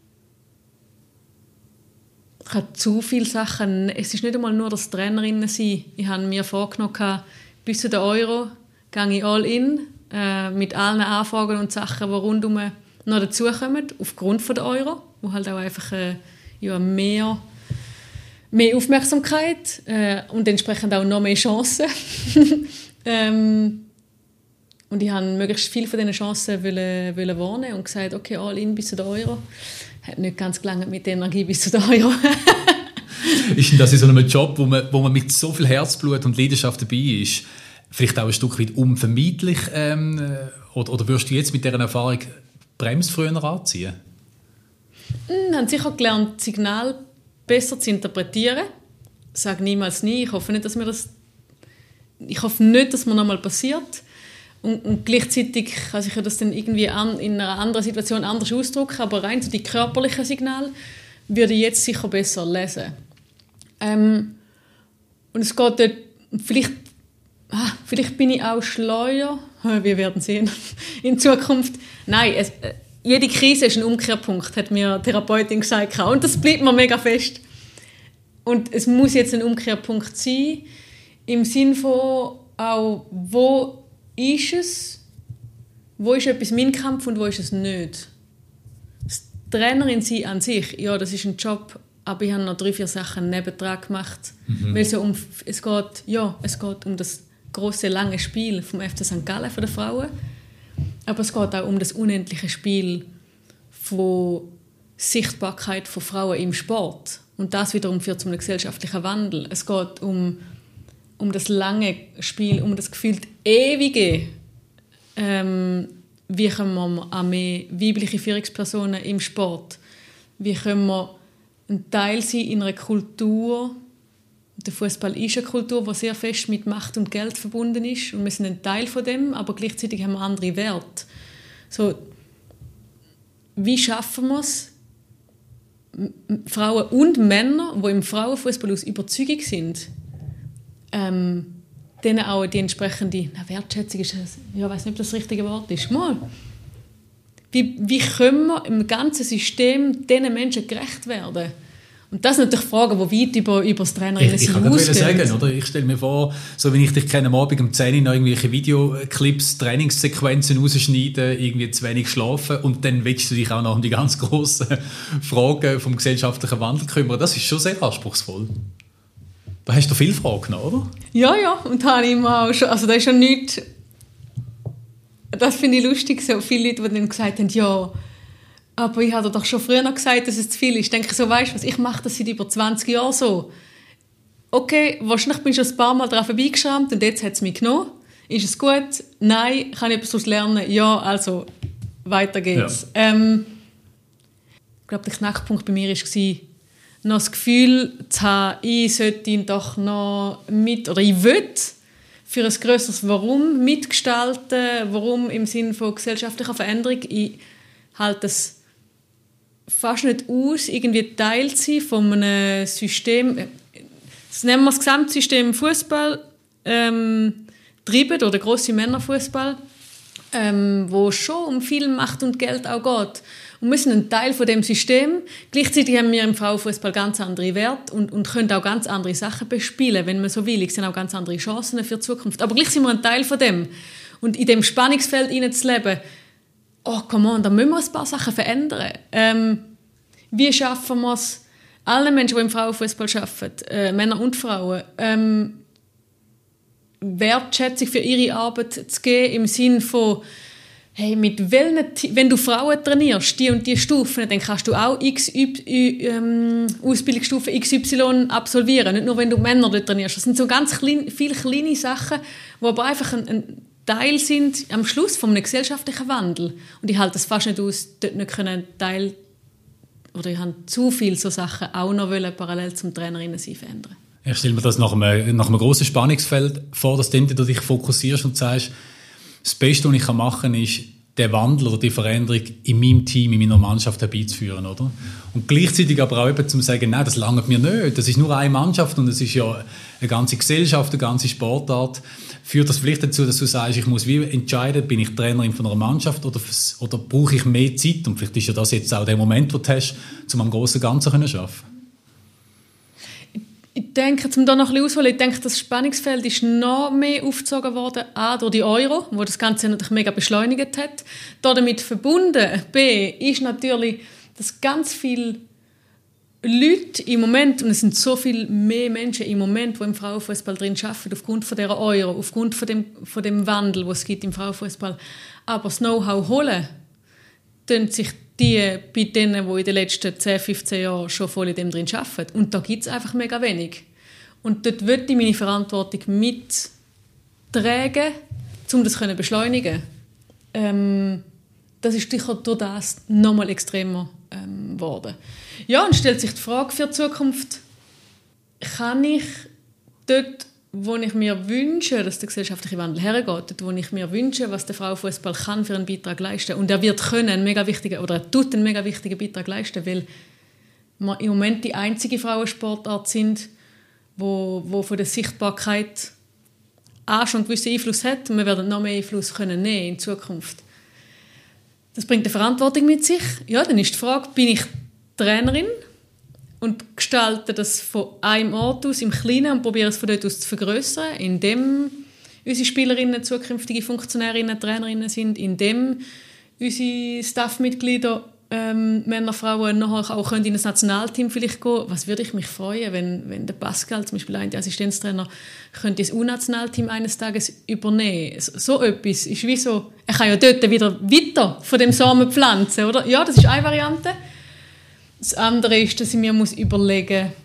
Speaker 1: ich habe zu viele Sachen. Es ist nicht einmal nur das Trainerinnen sein. Ich habe mir vorgenommen, bis zu den Euro gehe ich all in, äh, mit allen Anfragen und Sachen, die rundum noch dazukommen, aufgrund von der Euro, wo halt auch einfach äh, ja, mehr, mehr Aufmerksamkeit äh, und entsprechend auch noch mehr Chancen. ähm, und ich wollte möglichst viele von diesen Chancen wollen, wollen wahrnehmen und gesagt, okay, all in bis zu den Euro. Hat nicht ganz gelangt mit der Energie bis zu den Euro.
Speaker 2: Ist denn das in so einem Job, wo man, wo man mit so viel Herzblut und Leidenschaft dabei ist, vielleicht auch ein Stück weit unvermeidlich? Ähm, oder, oder würdest du jetzt mit dieser Erfahrung Bremse früher anziehen?
Speaker 1: Ich habe sicher gelernt, das Signal besser zu interpretieren. Ich sage niemals nie. Ich hoffe nicht, dass mir das, ich hoffe nicht, dass mir nochmal passiert. Und, und gleichzeitig kann sich das dann irgendwie an, in einer anderen Situation anders ausdrücken. Aber rein so die körperlichen Signale würde ich jetzt sicher besser lesen. Ähm, und es geht dort, vielleicht Ah, vielleicht bin ich auch schleuer. Wir werden sehen in Zukunft. Nein, es, jede Krise ist ein Umkehrpunkt, hat mir die Therapeutin gesagt. Und das bleibt mir mega fest. Und es muss jetzt ein Umkehrpunkt sein, im Sinne von auch, wo ist es, wo ist etwas mein Kampf und wo ist es nicht. Das Trainerin sein an sich, ja, das ist ein Job, aber ich habe noch drei, vier Sachen nebendran gemacht. Mhm. Weil es, um, es, geht, ja, es geht um das grosse, lange Spiel vom F C Sankt Gallen von den Frauen. Aber es geht auch um das unendliche Spiel von Sichtbarkeit von Frauen im Sport. Und das wiederum führt zu einem gesellschaftlichen Wandel. Es geht um, um das lange Spiel, um das gefühlt ewige. Ähm, wie können wir an mehr weibliche Führungspersonen im Sport? Wie können wir ein Teil sein in einer Kultur? Der Fußball ist eine Kultur, die sehr fest mit Macht und Geld verbunden ist. Und wir sind ein Teil von dem, aber gleichzeitig haben wir andere Werte. So, wie schaffen wir es, Frauen und Männer, die im Frauenfußball aus Überzeugung sind, ähm, denen auch die entsprechende na, Wertschätzung ist, ja, ich weiß nicht, ob das das richtige Wort ist. Mal. Wie, wie können wir im ganzen System diesen Menschen gerecht werden? Und das sind natürlich Fragen, die weit über, über das Trainerinnen
Speaker 2: ich, ich
Speaker 1: ausgehen.
Speaker 2: Ich kann sagen, oder? Ich stelle mir vor, so wie ich dich kenne, am Abend um zehn Uhr noch irgendwelche Videoclips, Trainingssequenzen rausschneiden, irgendwie zu wenig schlafen und dann willst du dich auch noch um die ganz grossen Fragen vom gesellschaftlichen Wandel kümmern. Das ist schon sehr anspruchsvoll. Da hast du viele Fragen, oder? Ja,
Speaker 1: ja, und da habe ich immer auch schon, also das ist schon nichts, das finde ich lustig, so viele Leute, die dann gesagt haben, ja, aber ich habe doch schon früher noch gesagt, dass es zu viel ist. Ich denke so, weißt du was, ich mache das seit über zwanzig Jahren so. Okay, wahrscheinlich bin ich schon ein paar Mal daran vorbeigeschrammt und jetzt hat es mich genommen. Ist es gut? Nein. Kann ich etwas daraus lernen? Ja, also weiter geht's. Ja. Ähm, ich glaube, der Knackpunkt bei mir war, noch das Gefühl zu haben, ich sollte ihn doch noch mit, oder ich will für ein grösseres Warum mitgestalten, Warum im Sinne von gesellschaftlicher Veränderung. Ich halte es fast nicht aus, irgendwie Teil zu sein von einem System, das nennen wir das Gesamtsystem Fußball, ähm, treiben, oder grosse Männerfußball, ähm, wo schon um viel Macht und Geld auch geht. Und wir sind ein Teil von dem System. Gleichzeitig haben wir im Frauenfußball ganz andere Werte und, und können auch ganz andere Sachen bespielen, wenn man so will. Es sind auch ganz andere Chancen für die Zukunft. Aber gleich sind wir ein Teil von dem. Und in dem Spannungsfeld hineinzuleben, oh, come on, da müssen wir ein paar Sachen verändern. Ähm, wie schaffen wir es, allen Menschen, die im Frauenfußball arbeiten, äh, Männer und Frauen, ähm, Wertschätzung für ihre Arbeit zu geben, im Sinne von, hey, mit welchen, wenn du Frauen trainierst, die und die Stufen, dann kannst du auch X, Y, ähm, Ausbildungsstufe X Y absolvieren, nicht nur, wenn du Männer dort trainierst. Das sind so ganz klein, viele kleine Sachen, die aber einfach ein, ein Teil sind am Schluss von einem gesellschaftlichen Wandel. Und ich halte es fast nicht aus, dort nicht können Teil, oder ich habe zu viele so Sachen auch noch wollen, parallel zum Trainerinnen sein verändern.
Speaker 2: Ich stelle mir das nach einem, nach einem grossen Spannungsfeld vor, dass du dich fokussierst und sagst, das Beste, was ich machen kann, ist, den Wandel oder die Veränderung in meinem Team, in meiner Mannschaft herbeizuführen, oder? Und gleichzeitig aber auch eben zu sagen, nein, das langt mir nicht. Das ist nur eine Mannschaft und es ist ja eine ganze Gesellschaft, eine ganze Sportart. Führt das vielleicht dazu, dass du sagst, ich muss wie entscheiden, bin ich Trainerin von einer Mannschaft oder, oder brauche ich mehr Zeit? Und vielleicht ist ja das jetzt auch der Moment, den du hast, um am grossen Ganzen zu arbeiten.
Speaker 1: Ich denke, um da noch ein bisschen auszuholen, ich denke, das Spannungsfeld ist noch mehr aufgezogen worden, A, durch die Euro, wo das Ganze natürlich mega beschleunigt hat. Damit verbunden, B, ist natürlich, dass ganz viele Leute im Moment, und es sind so viele mehr Menschen im Moment, die im Frauenfußball drin arbeiten, aufgrund von dieser Euro, aufgrund von dem, von dem Wandel, den es gibt im Frauenfußball, aber das Know-how holen, tun sich die bei denen, die in den letzten zehn, fünfzehn Jahren schon voll in dem drin arbeiten. Und da gibt es einfach mega wenig. Und dort würde ich meine Verantwortung mittragen, um das zu beschleunigen. Ähm, das ist sicher durch das nochmal extremer ähm, geworden. Ja, und stellt sich die Frage für die Zukunft, kann ich dort, wo ich mir wünsche, dass der gesellschaftliche Wandel hergeht, dort, wo ich mir wünsche, was der Frauenfußball kann für einen Beitrag leisten, und er wird können einen mega wichtigen, oder er tut einen mega wichtigen Beitrag leisten, weil wir im Moment die einzige Frauensportart sind, wo, wo von der Sichtbarkeit auch schon einen gewissen Einfluss hat, und wir werden noch mehr Einfluss können nehmen in Zukunft. Das bringt eine Verantwortung mit sich. Ja, dann ist die Frage, bin ich Trainerin und gestalte das von einem Ort aus im Kleinen und probiere es von dort aus zu vergrössern, indem unsere Spielerinnen zukünftige Funktionärinnen, Trainerinnen sind, indem unsere Staffmitglieder, ähm, Männer, Frauen, nachher auch können in das Nationalteam vielleicht gehen. Was würde ich mich freuen, wenn, wenn der Pascal, zum Beispiel ein Assistenztrainer, könnte das U-Nationalteam eines Tages übernehmen. So, so etwas ist wie so, er kann ja dort wieder weiter von dem Samen pflanzen, oder? Ja, das ist eine Variante. Das andere ist, dass ich mir muss überlegen muss,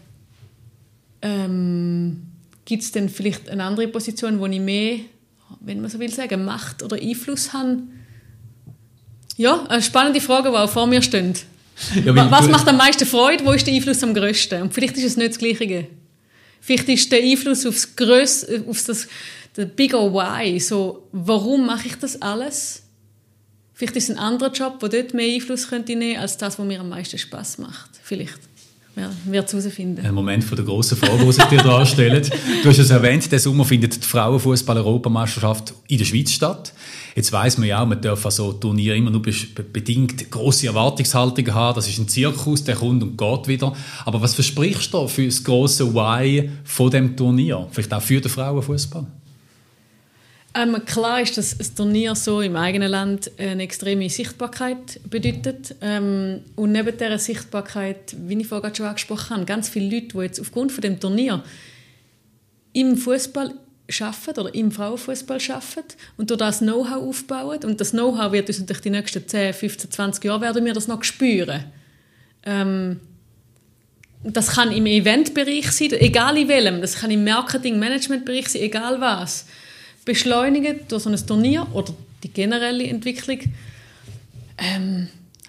Speaker 1: ähm, gibt es denn vielleicht eine andere Position, wo ich mehr, wenn man so will sagen, Macht oder Einfluss habe? Ja, eine spannende Frage, die auch vor mir steht. Ja, was macht am meisten Freude? Wo ist der Einfluss am grössten? Und vielleicht ist es nicht das Gleiche. Vielleicht ist der Einfluss aufs Grösse, auf das der bigger Why. So, warum mache ich das alles? Vielleicht ist es ein anderer Job, der dort mehr Einfluss könnte nehmen, als das, was mir am meisten Spass macht. Vielleicht. Ja, wird es herausfinden.
Speaker 2: Ein Moment von der grossen Frage, die sich dir da stellt. Du hast es erwähnt, diesen Sommer findet die Frauenfußball-Europameisterschaft in der Schweiz statt. Jetzt weiss man ja auch, man darf an so Turnier immer nur bedingt grosse Erwartungshaltungen haben. Das ist ein Zirkus, der kommt und geht wieder. Aber was versprichst du für das grosse Why von diesem Turnier? Vielleicht auch für den Frauenfußball?
Speaker 1: Ähm, klar ist, dass ein Turnier so im eigenen Land eine extreme Sichtbarkeit bedeutet. Ähm, und neben dieser Sichtbarkeit, wie ich vorhin schon angesprochen habe, ganz viele Leute, die jetzt aufgrund von dem Turnier im Fußball arbeiten oder im Frauenfußball arbeiten und durch das Know-how aufbauen. Und das Know-how wird uns natürlich die nächsten zehn, fünfzehn, zwanzig Jahre werden wir das noch spüren. Ähm, das kann im Eventbereich sein, egal in welchem. Das kann im Marketing-Management-Bereich sein, egal was. Beschleunigen durch so ein Turnier oder die generelle Entwicklung, ähm,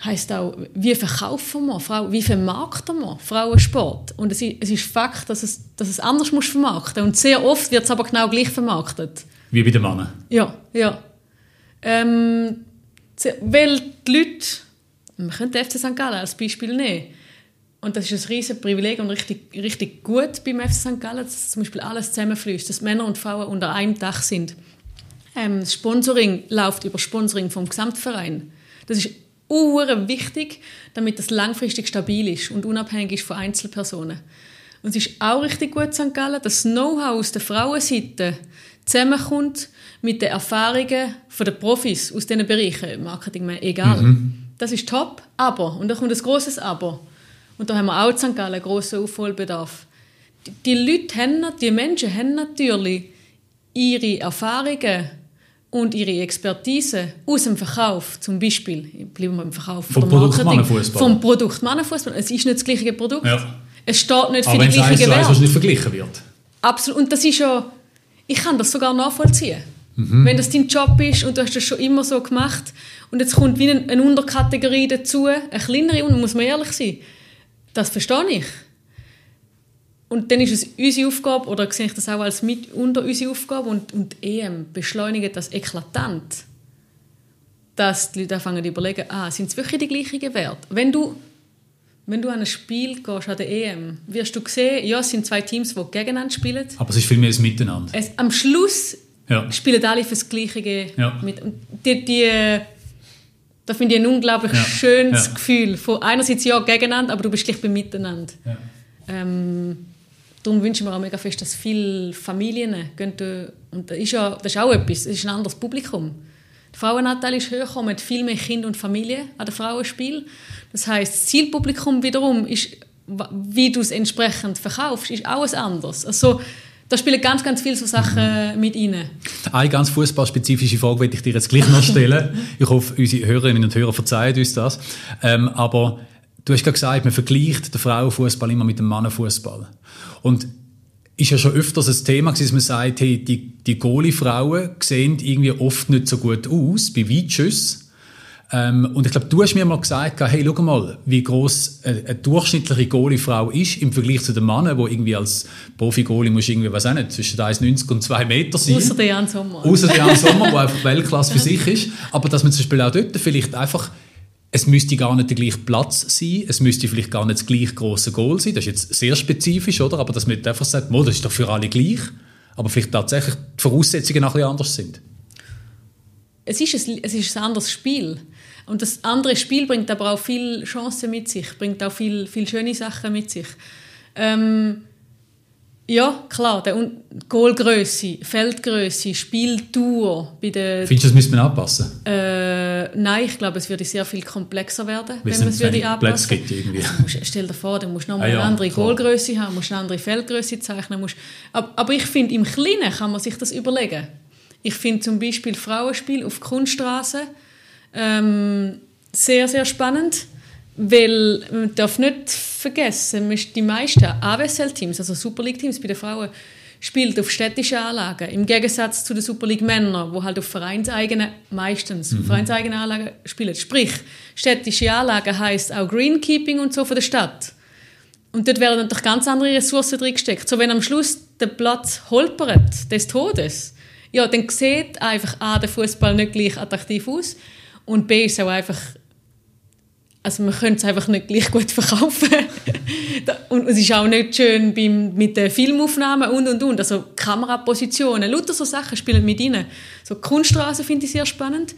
Speaker 1: heisst auch, wie verkaufen wir Frauen, wie vermarkten wir Frauensport? Und es ist, es ist Fakt, dass es, dass es anders muss vermarkten. Und sehr oft wird es aber genau gleich vermarktet.
Speaker 2: Wie bei den Männern?
Speaker 1: Ja, ja. Ähm, weil die Leute, man könnte F C Sankt Gallen als Beispiel nehmen, und das ist ein riesiges Privileg und richtig, richtig gut beim F C Sankt Gallen, dass zum Beispiel alles zusammenfließt, dass Männer und Frauen unter einem Dach sind. Ähm, das Sponsoring läuft über Sponsoring vom Gesamtverein. Das ist unglaublich wichtig, damit das langfristig stabil ist und unabhängig ist von Einzelpersonen. Und es ist auch richtig gut in Sankt Gallen, dass das Know-how aus der Frauenseite zusammenkommt mit den Erfahrungen der Profis aus diesen Bereichen, Marketing, egal. Mhm. Das ist top, aber, und da kommt ein grosses Aber, und da haben wir auch in Sankt Gallen einen grossen Aufholbedarf. Die, die Leute haben, die Menschen haben natürlich ihre Erfahrungen und ihre Expertise aus dem Verkauf, zum Beispiel, bleiben wir im Verkauf
Speaker 2: vom Produkt Mannenfußball.
Speaker 1: Vom Produkt Mannenfußball. Es ist nicht das gleiche Produkt. Ja. Es steht nicht für
Speaker 2: aber
Speaker 1: die gleiche Werte.
Speaker 2: Aber wenn es nicht verglichen wird.
Speaker 1: Absolut. Und das ist ja, ich kann das sogar nachvollziehen. Mhm. Wenn das dein Job ist und du hast das schon immer so gemacht und jetzt kommt wie eine, eine Unterkategorie dazu, eine kleinere, und muss man ehrlich sein, das verstehe ich. Und dann ist es unsere Aufgabe, oder sehe ich das auch als mit unter unsere Aufgabe, und, und E M beschleunigt das eklatant, dass die Leute anfangen zu überlegen, ah, sind es wirklich die gleichen Werte? Wenn du, wenn du an ein Spiel gehst, an der E M, wirst du sehen, ja, es sind zwei Teams, die gegeneinander spielen.
Speaker 2: Aber es ist viel mehr das Miteinander.
Speaker 1: Es, am Schluss ja. spielen alle für das Gleiche
Speaker 2: ja.
Speaker 1: mit. Und die, die, da finde ich ein unglaublich ja. schönes ja. Gefühl. Von einerseits ja gegeneinander, aber du bist gleich beim Miteinander. Ja. Ähm, darum wünschen wir auch mega fest, dass viele Familien gehen, und das ist ja das ist auch etwas, es ist ein anderes Publikum. Der Frauenanteil ist höher, man hat viel mehr Kinder und Familie an den Frauenspielen. Das heisst, das Zielpublikum wiederum ist, wie du es entsprechend verkaufst, ist auch ein anderes. Also, da spielen ganz, ganz viele so Sachen mit rein.
Speaker 2: Eine ganz fußballspezifische Frage möchte ich dir jetzt gleich noch stellen. Ich hoffe, unsere Hörerinnen und Hörer verzeihen uns das. Ähm, aber du hast gerade gesagt, man vergleicht den Frauenfußball immer mit dem Mannenfußball. Und ist ja schon öfters ein Thema, dass man sagt, hey, die, die Goalie-Frauen sehen irgendwie oft nicht so gut aus bei Weitschüssen. Ähm, und ich glaube, du hast mir mal gesagt, hey, schau mal, wie gross eine, eine durchschnittliche Goalie-Frau ist im Vergleich zu den Männern, die irgendwie als Profi-Goalie muss irgendwie, was auch nicht, zwischen eins Komma neunzig und zwei Meter sein.
Speaker 1: Außer der Jan Sommer.
Speaker 2: Außer der Jan Sommer, der einfach Weltklasse für sich ist. Aber dass man zum Beispiel auch dort vielleicht einfach, es müsste gar nicht der gleiche Platz sein, es müsste vielleicht gar nicht das gleich grosse Goal sein, das ist jetzt sehr spezifisch, oder? Aber dass man einfach sagt, das ist doch für alle gleich, aber vielleicht tatsächlich die Voraussetzungen noch ein bisschen anders sind.
Speaker 1: Es ist ein, es ist ein anderes Spiel. Und das andere Spiel bringt aber auch viele Chancen mit sich, bringt auch viele, viele schöne Sachen mit sich. Ähm, ja, klar, der Goalgrösse, Feldgrösse, Spieltour. Bei der,
Speaker 2: Findest du, das müsste man anpassen?
Speaker 1: Äh, nein, ich glaube, es würde sehr viel komplexer werden,
Speaker 2: Wie
Speaker 1: wenn man es würde anpassen.
Speaker 2: Gibt irgendwie.
Speaker 1: Also, musst, stell dir vor, du musst nochmal ah, ja, eine andere klar. Goalgrösse haben, musst eine andere Feldgrösse zeichnen. Musst, aber, aber ich finde, im Kleinen kann man sich das überlegen. Ich finde zum Beispiel Frauenspiel auf Kunststraße ähm, sehr, sehr spannend, weil man darf nicht vergessen, die meisten A W S L-Teams, also Super League-Teams bei den Frauen, spielen auf städtischen Anlagen, im Gegensatz zu den Super League-Männern, die halt auf vereinseigenen, meistens mhm. vereinseigenen Anlagen spielen. Sprich, städtische Anlagen heisst auch Greenkeeping und so von der Stadt. Und dort werden natürlich ganz andere Ressourcen drin gesteckt. So, wenn am Schluss der Platz holpert, des Todes, ja, dann sieht einfach A, der Fußball nicht gleich attraktiv aus, und B ist auch einfach, also man könnte es einfach nicht gleich gut verkaufen. Und es ist auch nicht schön beim, mit den Filmaufnahmen und, und, und. Also Kamerapositionen, lauter so Sachen spielen mit rein. So Kunststraße finde ich sehr spannend.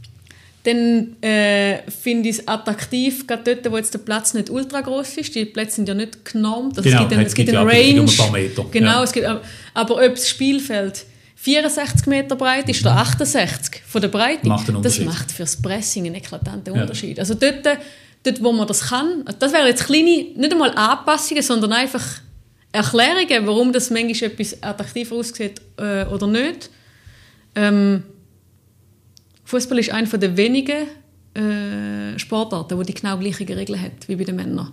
Speaker 1: Dann äh, finde ich es attraktiv, gerade dort, wo jetzt der Platz nicht ultra groß ist. Die Plätze sind ja nicht genormt. Also
Speaker 2: genau,
Speaker 1: es gibt, ein, es gibt
Speaker 2: ja
Speaker 1: eine Range.
Speaker 2: Um ein paar Meter.
Speaker 1: Genau,
Speaker 2: ja.
Speaker 1: es gibt, aber ob das Spielfeld vierundsechzig Meter breit ist oder achtundsechzig von der Breite,
Speaker 2: macht einen
Speaker 1: das macht für das Pressing einen eklatanten ja. Unterschied. Also dort, dort, wo man das kann, das wären jetzt kleine, nicht einmal Anpassungen, sondern einfach Erklärungen, warum das manchmal etwas attraktiver aussieht äh, oder nicht. Ähm, Fußball ist eine der wenigen äh, Sportarten, die die genau gleichen Regeln hat wie bei den Männern.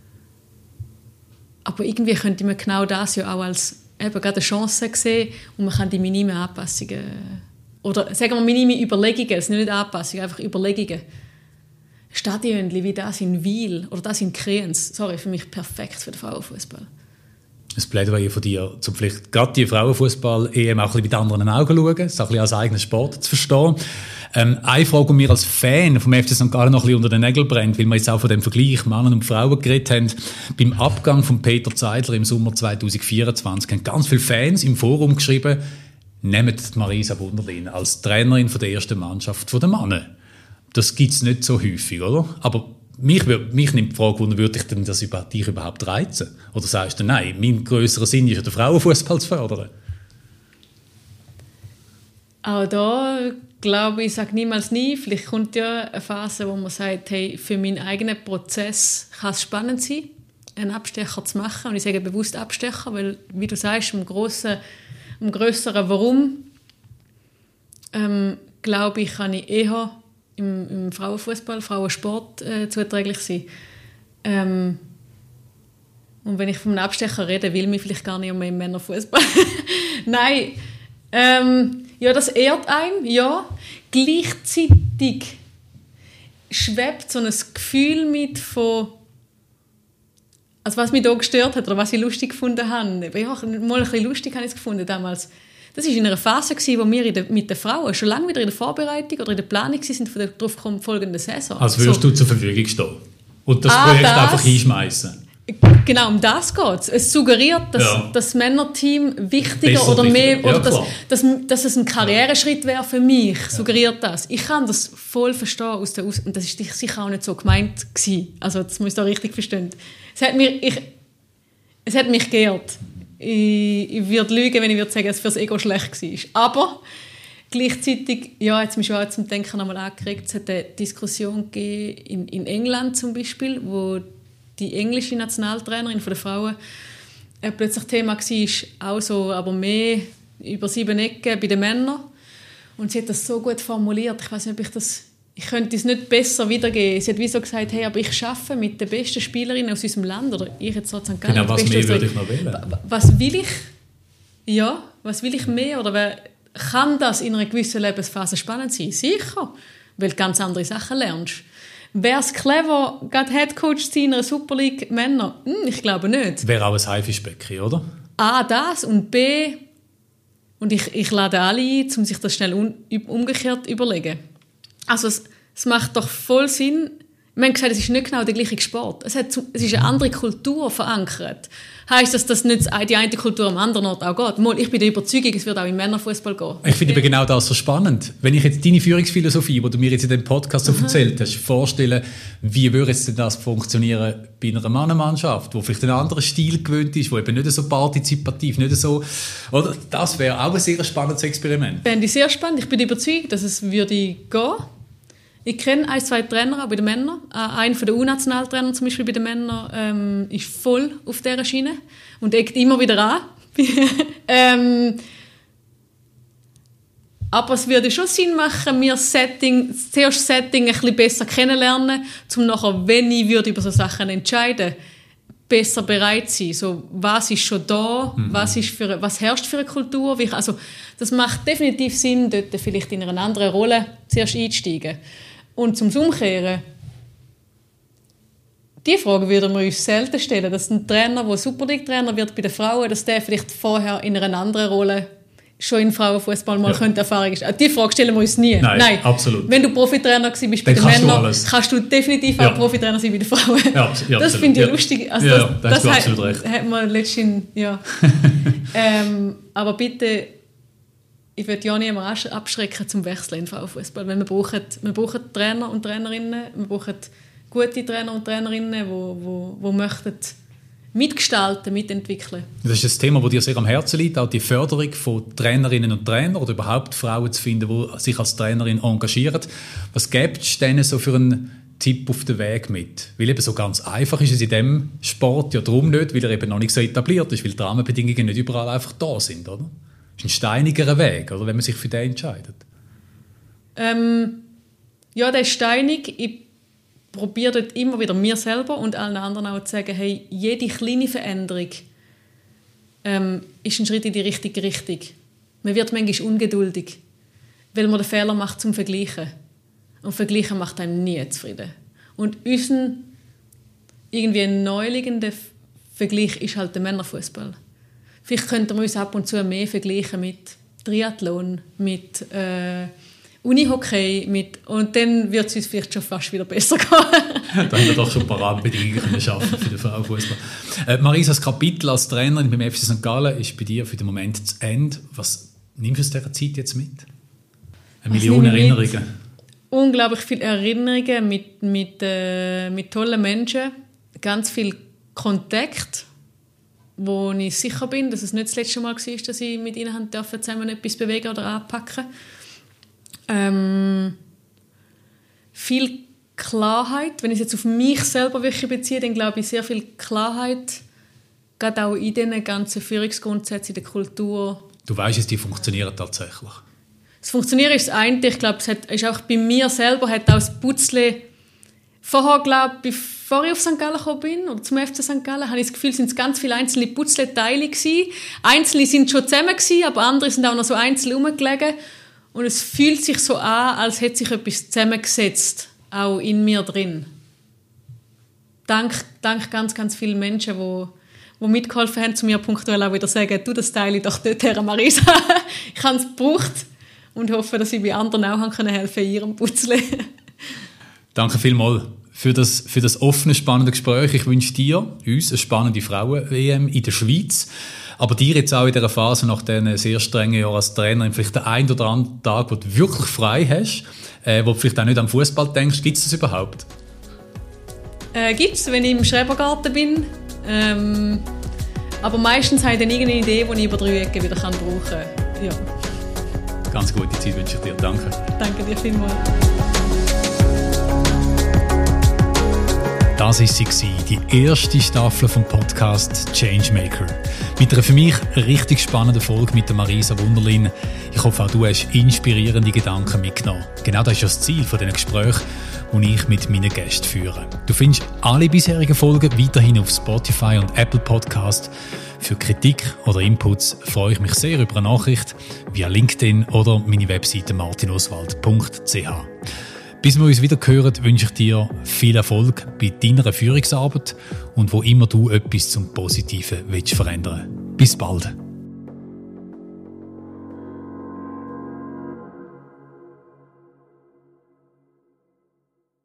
Speaker 1: Aber irgendwie könnte man genau das ja auch als eben gerade eine Chance sehen, und man kann die minimen Anpassungen, oder sagen wir minime Überlegungen, es sind nicht Anpassungen, einfach Überlegungen, Stadien wie das in Wil oder das in Kriens, sorry, für mich perfekt für den Frauenfußball.
Speaker 2: Ein Plädoyer von dir, um vielleicht gerade die Frauenfußball-E M auch ein bisschen mit anderen Augen zu schauen, es auch ein bisschen als eigenen Sport zu verstehen. Ähm, eine Frage, die mir als Fan vom F C Sankt Gallen noch ein bisschen unter den Nägeln brennt, weil wir jetzt auch von dem Vergleich Männer und Frauen geredet haben. Beim Abgang von Peter Zeidler im Sommer zwanzig vierundzwanzig haben ganz viele Fans im Forum geschrieben, nehmt Marisa Wunderlin als Trainerin von der ersten Mannschaft der Männer. Das gibt es nicht so häufig, oder? Aber mich, mich nimmt die Frage, wunder, würde ich denn das über dich überhaupt reizen? Oder sagst du, nein, mein grösserer Sinn ist ja, den Frauenfußball zu fördern?
Speaker 1: Auch da glaube ich, sage niemals nie. Vielleicht kommt ja eine Phase, wo man sagt, hey, für meinen eigenen Prozess kann es spannend sein, einen Abstecher zu machen. Und ich sage bewusst Abstecher, weil, wie du sagst, im grossen, im grösseren Warum, ähm, glaube ich, kann ich eher im, im Frauenfußball, Frauensport äh, zuträglich sein. Ähm, und wenn ich von einem Abstecher rede, will mich vielleicht gar nicht um einen Männerfußball. Nein, ähm, ja, das ehrt einen, ja. Gleichzeitig schwebt so ein Gefühl mit von, also was mich da gestört hat oder was ich lustig gefunden habe. Ja, mal ein bisschen lustig habe ich es gefunden damals. Das war in einer Phase, wo wir in der, mit den Frauen schon lange wieder in der Vorbereitung oder in der Planung waren von der darauf folgenden Saison.
Speaker 2: Als würdest so. Du zur Verfügung stehen und das ah, Projekt das, einfach einschmeißen.
Speaker 1: Genau, um das geht es. Es suggeriert, dass ja. das Männerteam wichtiger Besser oder mehr, oder ja, dass, dass, dass es ein Karriereschritt wäre für mich, ja. suggeriert das. Ich kann das voll verstehen aus der Aus- und das ist sicher auch nicht so gemeint gewesen. Also das muss ich da richtig verstehen. Es hat mich, ich, es hat mich geehrt. Ich, ich würde lügen, wenn ich würde sagen, dass es für das Ego schlecht war. Aber gleichzeitig, ja, jetzt mich auch zum Denken einmal angeregt, es hat eine Diskussion gegeben in, in England zum Beispiel, wo die englische Nationaltrainerin von den Frauen äh, plötzlich Thema war, auch so, aber mehr über sieben Ecken bei den Männern. Und sie hat das so gut formuliert, ich weiß nicht, ob ich das, ich könnte es nicht besser wiedergeben. Sie hat wie so gesagt, hey, aber ich arbeite mit den besten Spielerinnen aus unserem Land, oder ich jetzt sozusagen gar nicht.
Speaker 2: Genau, was mehr würde ich noch wählen?
Speaker 1: Was will ich, ja, was will ich mehr, oder wer, kann das in einer gewissen Lebensphase spannend sein? Sicher, weil du ganz andere Sachen lernst. Wäre es clever, gerade Headcoach zu sein in einer Super League Männer? Hm, ich glaube nicht.
Speaker 2: Wäre auch ein Haifischbecken, oder?
Speaker 1: A, das und B, und ich, ich lade alle ein, um sich das schnell un, umgekehrt zu überlegen. Also es, es macht doch voll Sinn. Wir haben gesagt, es ist nicht genau der gleiche Sport. Es, hat, es ist eine andere Kultur verankert. Heisst das, dass nicht die eine Kultur am anderen Ort auch geht? Mal, ich bin der Überzeugung, es wird auch im Männerfußball gehen.
Speaker 2: Ich finde aber genau das so spannend. Wenn ich jetzt deine Führungsphilosophie, die du mir jetzt in dem Podcast so erzählt hast, vorstelle, wie würde jetzt denn das funktionieren bei einer Mannenmannschaft, die vielleicht einen anderen Stil gewöhnt ist, die eben nicht so partizipativ, nicht so... Oder? Das wäre auch ein sehr spannendes Experiment.
Speaker 1: Fände ich sehr spannend. Ich bin überzeugt, dass es würde gehen. Ich kenne ein, zwei Trainer auch bei den Männern. Einer der U-Nationaltrainer zum Beispiel bei den Männern ähm, ist voll auf dieser Schiene und eckt immer wieder an. ähm, aber es würde schon Sinn machen, mir Setting, zuerst Setting ein bisschen besser kennenlernen, um nachher, wenn ich würde über so Sachen entscheiden, besser bereit sein. So, was ist schon da? Mhm. Was, ist für, was herrscht für eine Kultur? Also, das macht definitiv Sinn, dort vielleicht in einer anderen Rolle zuerst einzusteigen. Und zum Umkehren, die Frage würden wir uns selten stellen, dass ein Trainer, der Super League-Trainer wird bei den Frauen, dass der vielleicht vorher in einer anderen Rolle schon in Frauenfußball mal ja. könnte Erfahrung ist. Die Frage stellen wir uns nie.
Speaker 2: Nein, Nein. absolut.
Speaker 1: Wenn du Profitrainer bist bei den Männern, kannst du definitiv ja. auch Profitrainer sein bei den Frauen. Ja, ja, das finde ich ja. lustig. Also
Speaker 2: ja,
Speaker 1: das
Speaker 2: da hast du
Speaker 1: das
Speaker 2: absolut
Speaker 1: hat,
Speaker 2: recht.
Speaker 1: Hat man letztens, ja. ähm, aber bitte, ich würde ja niemanden abschrecken zum Wechseln in Frauenfußball, weil wir brauchen, wir brauchen Trainer und Trainerinnen, wir brauchen gute Trainer und Trainerinnen, die wo, wo, wo möchten mitgestalten, mitentwickeln. Das
Speaker 2: ist ein Thema, das dir sehr am Herzen liegt, auch die Förderung von Trainerinnen und Trainern oder überhaupt Frauen zu finden, die sich als Trainerin engagieren. Was gibst du denen so für einen Tipp auf den Weg mit? Weil eben so ganz einfach ist es in diesem Sport ja darum nicht, weil er eben noch nicht so etabliert ist, weil die Rahmenbedingungen nicht überall einfach da sind, oder? Das ist ein steinigerer Weg, oder, wenn man sich für den entscheidet.
Speaker 1: Ähm, ja, der ist steinig. Ich probiere dort immer wieder mir selber und allen anderen auch zu sagen, hey, jede kleine Veränderung ähm, ist ein Schritt in die richtige Richtung. Man wird manchmal ungeduldig, weil man den Fehler macht zum Vergleichen. Und Vergleichen macht einem nie zufrieden. Und unser irgendwie ein neuliegender Vergleich ist halt der Männerfußball. Vielleicht könnten wir uns ab und zu mehr vergleichen mit Triathlon, mit äh, Unihockey, mit, und dann wird es uns vielleicht schon fast wieder besser gehen.
Speaker 2: Da haben wir doch schon ein paar Rahmenbedingungen schaffen für den Frauenfußball. Äh, Marisa, das Kapitel als Trainerin beim F C Sankt Gallen ist bei dir für den Moment zu Ende. Was nimmst du aus dieser Zeit jetzt mit? Eine Million Erinnerungen. Mit?
Speaker 1: Unglaublich viele Erinnerungen mit, mit, äh, mit tollen Menschen. Ganz viel Kontakt, wo ich sicher bin, dass es nicht das letzte Mal war, dass ich mit ihnen durfte, zusammen etwas bewegen oder anpacken. Ähm, viel Klarheit. Wenn ich es jetzt auf mich selber wirklich beziehe, dann glaube ich sehr viel Klarheit, gerade auch in diesen ganzen Führungsgrundsätzen, in der Kultur.
Speaker 2: Du weißt, dass die funktionieren tatsächlich.
Speaker 1: Das Funktionieren ist das eine. Ich glaube, es hat, ist auch bei mir selber hat auch das Putzle vorher, glaube ich, bevor ich auf Sankt Gallen gekommen bin, oder zum F C Sankt Gallen, habe ich das Gefühl, es sind ganz viele einzelne Putzle-Teile gewesen. Einzelne sind schon zusammen gewesen, aber andere sind auch noch so einzeln rumgelegen. Und es fühlt sich so an, als hätte sich etwas zusammengesetzt, auch in mir drin. Dank, dank ganz, ganz vielen Menschen, die, die mitgeholfen haben, zu mir punktuell auch wieder sagen, du, das Teil doch dort her, Marisa. Ich habe es gebraucht und hoffe, dass ich bei anderen auch helfen konnte in ihrem Putzle.
Speaker 2: Danke vielmals für das, für das offene, spannende Gespräch. Ich wünsche dir, uns, eine spannende Frauen-W M in der Schweiz. Aber dir jetzt auch in dieser Phase, nach diesen sehr strengen Jahren als Trainerin, vielleicht den einen oder anderen Tag, wo du wirklich frei hast, äh, wo du vielleicht auch nicht am Fußball denkst. Gibt es das überhaupt?
Speaker 1: Äh, gibt es, wenn ich im Schrebergarten bin. Ähm, aber meistens habe ich dann irgendeine Idee, die ich über drei Ecken wieder brauchen kann. Ja.
Speaker 2: Ganz gute Zeit wünsche ich dir. Danke.
Speaker 1: Danke dir vielmals.
Speaker 2: Das war sie, die erste Staffel vom Podcast Changemaker. Mit einer für mich richtig spannenden Folge mit der Marisa Wunderlin. Ich hoffe, auch du hast inspirierende Gedanken mitgenommen. Genau das ist ja das Ziel von diesen Gesprächen, die ich mit meinen Gästen führe. Du findest alle bisherigen Folgen weiterhin auf Spotify und Apple Podcast. Für Kritik oder Inputs freue ich mich sehr über eine Nachricht via LinkedIn oder meine Webseite martin oswald punkt c h. Bis wir uns wieder hören, wünsche ich dir viel Erfolg bei deiner Führungsarbeit und wo immer du etwas zum Positiven willst verändern. Bis bald.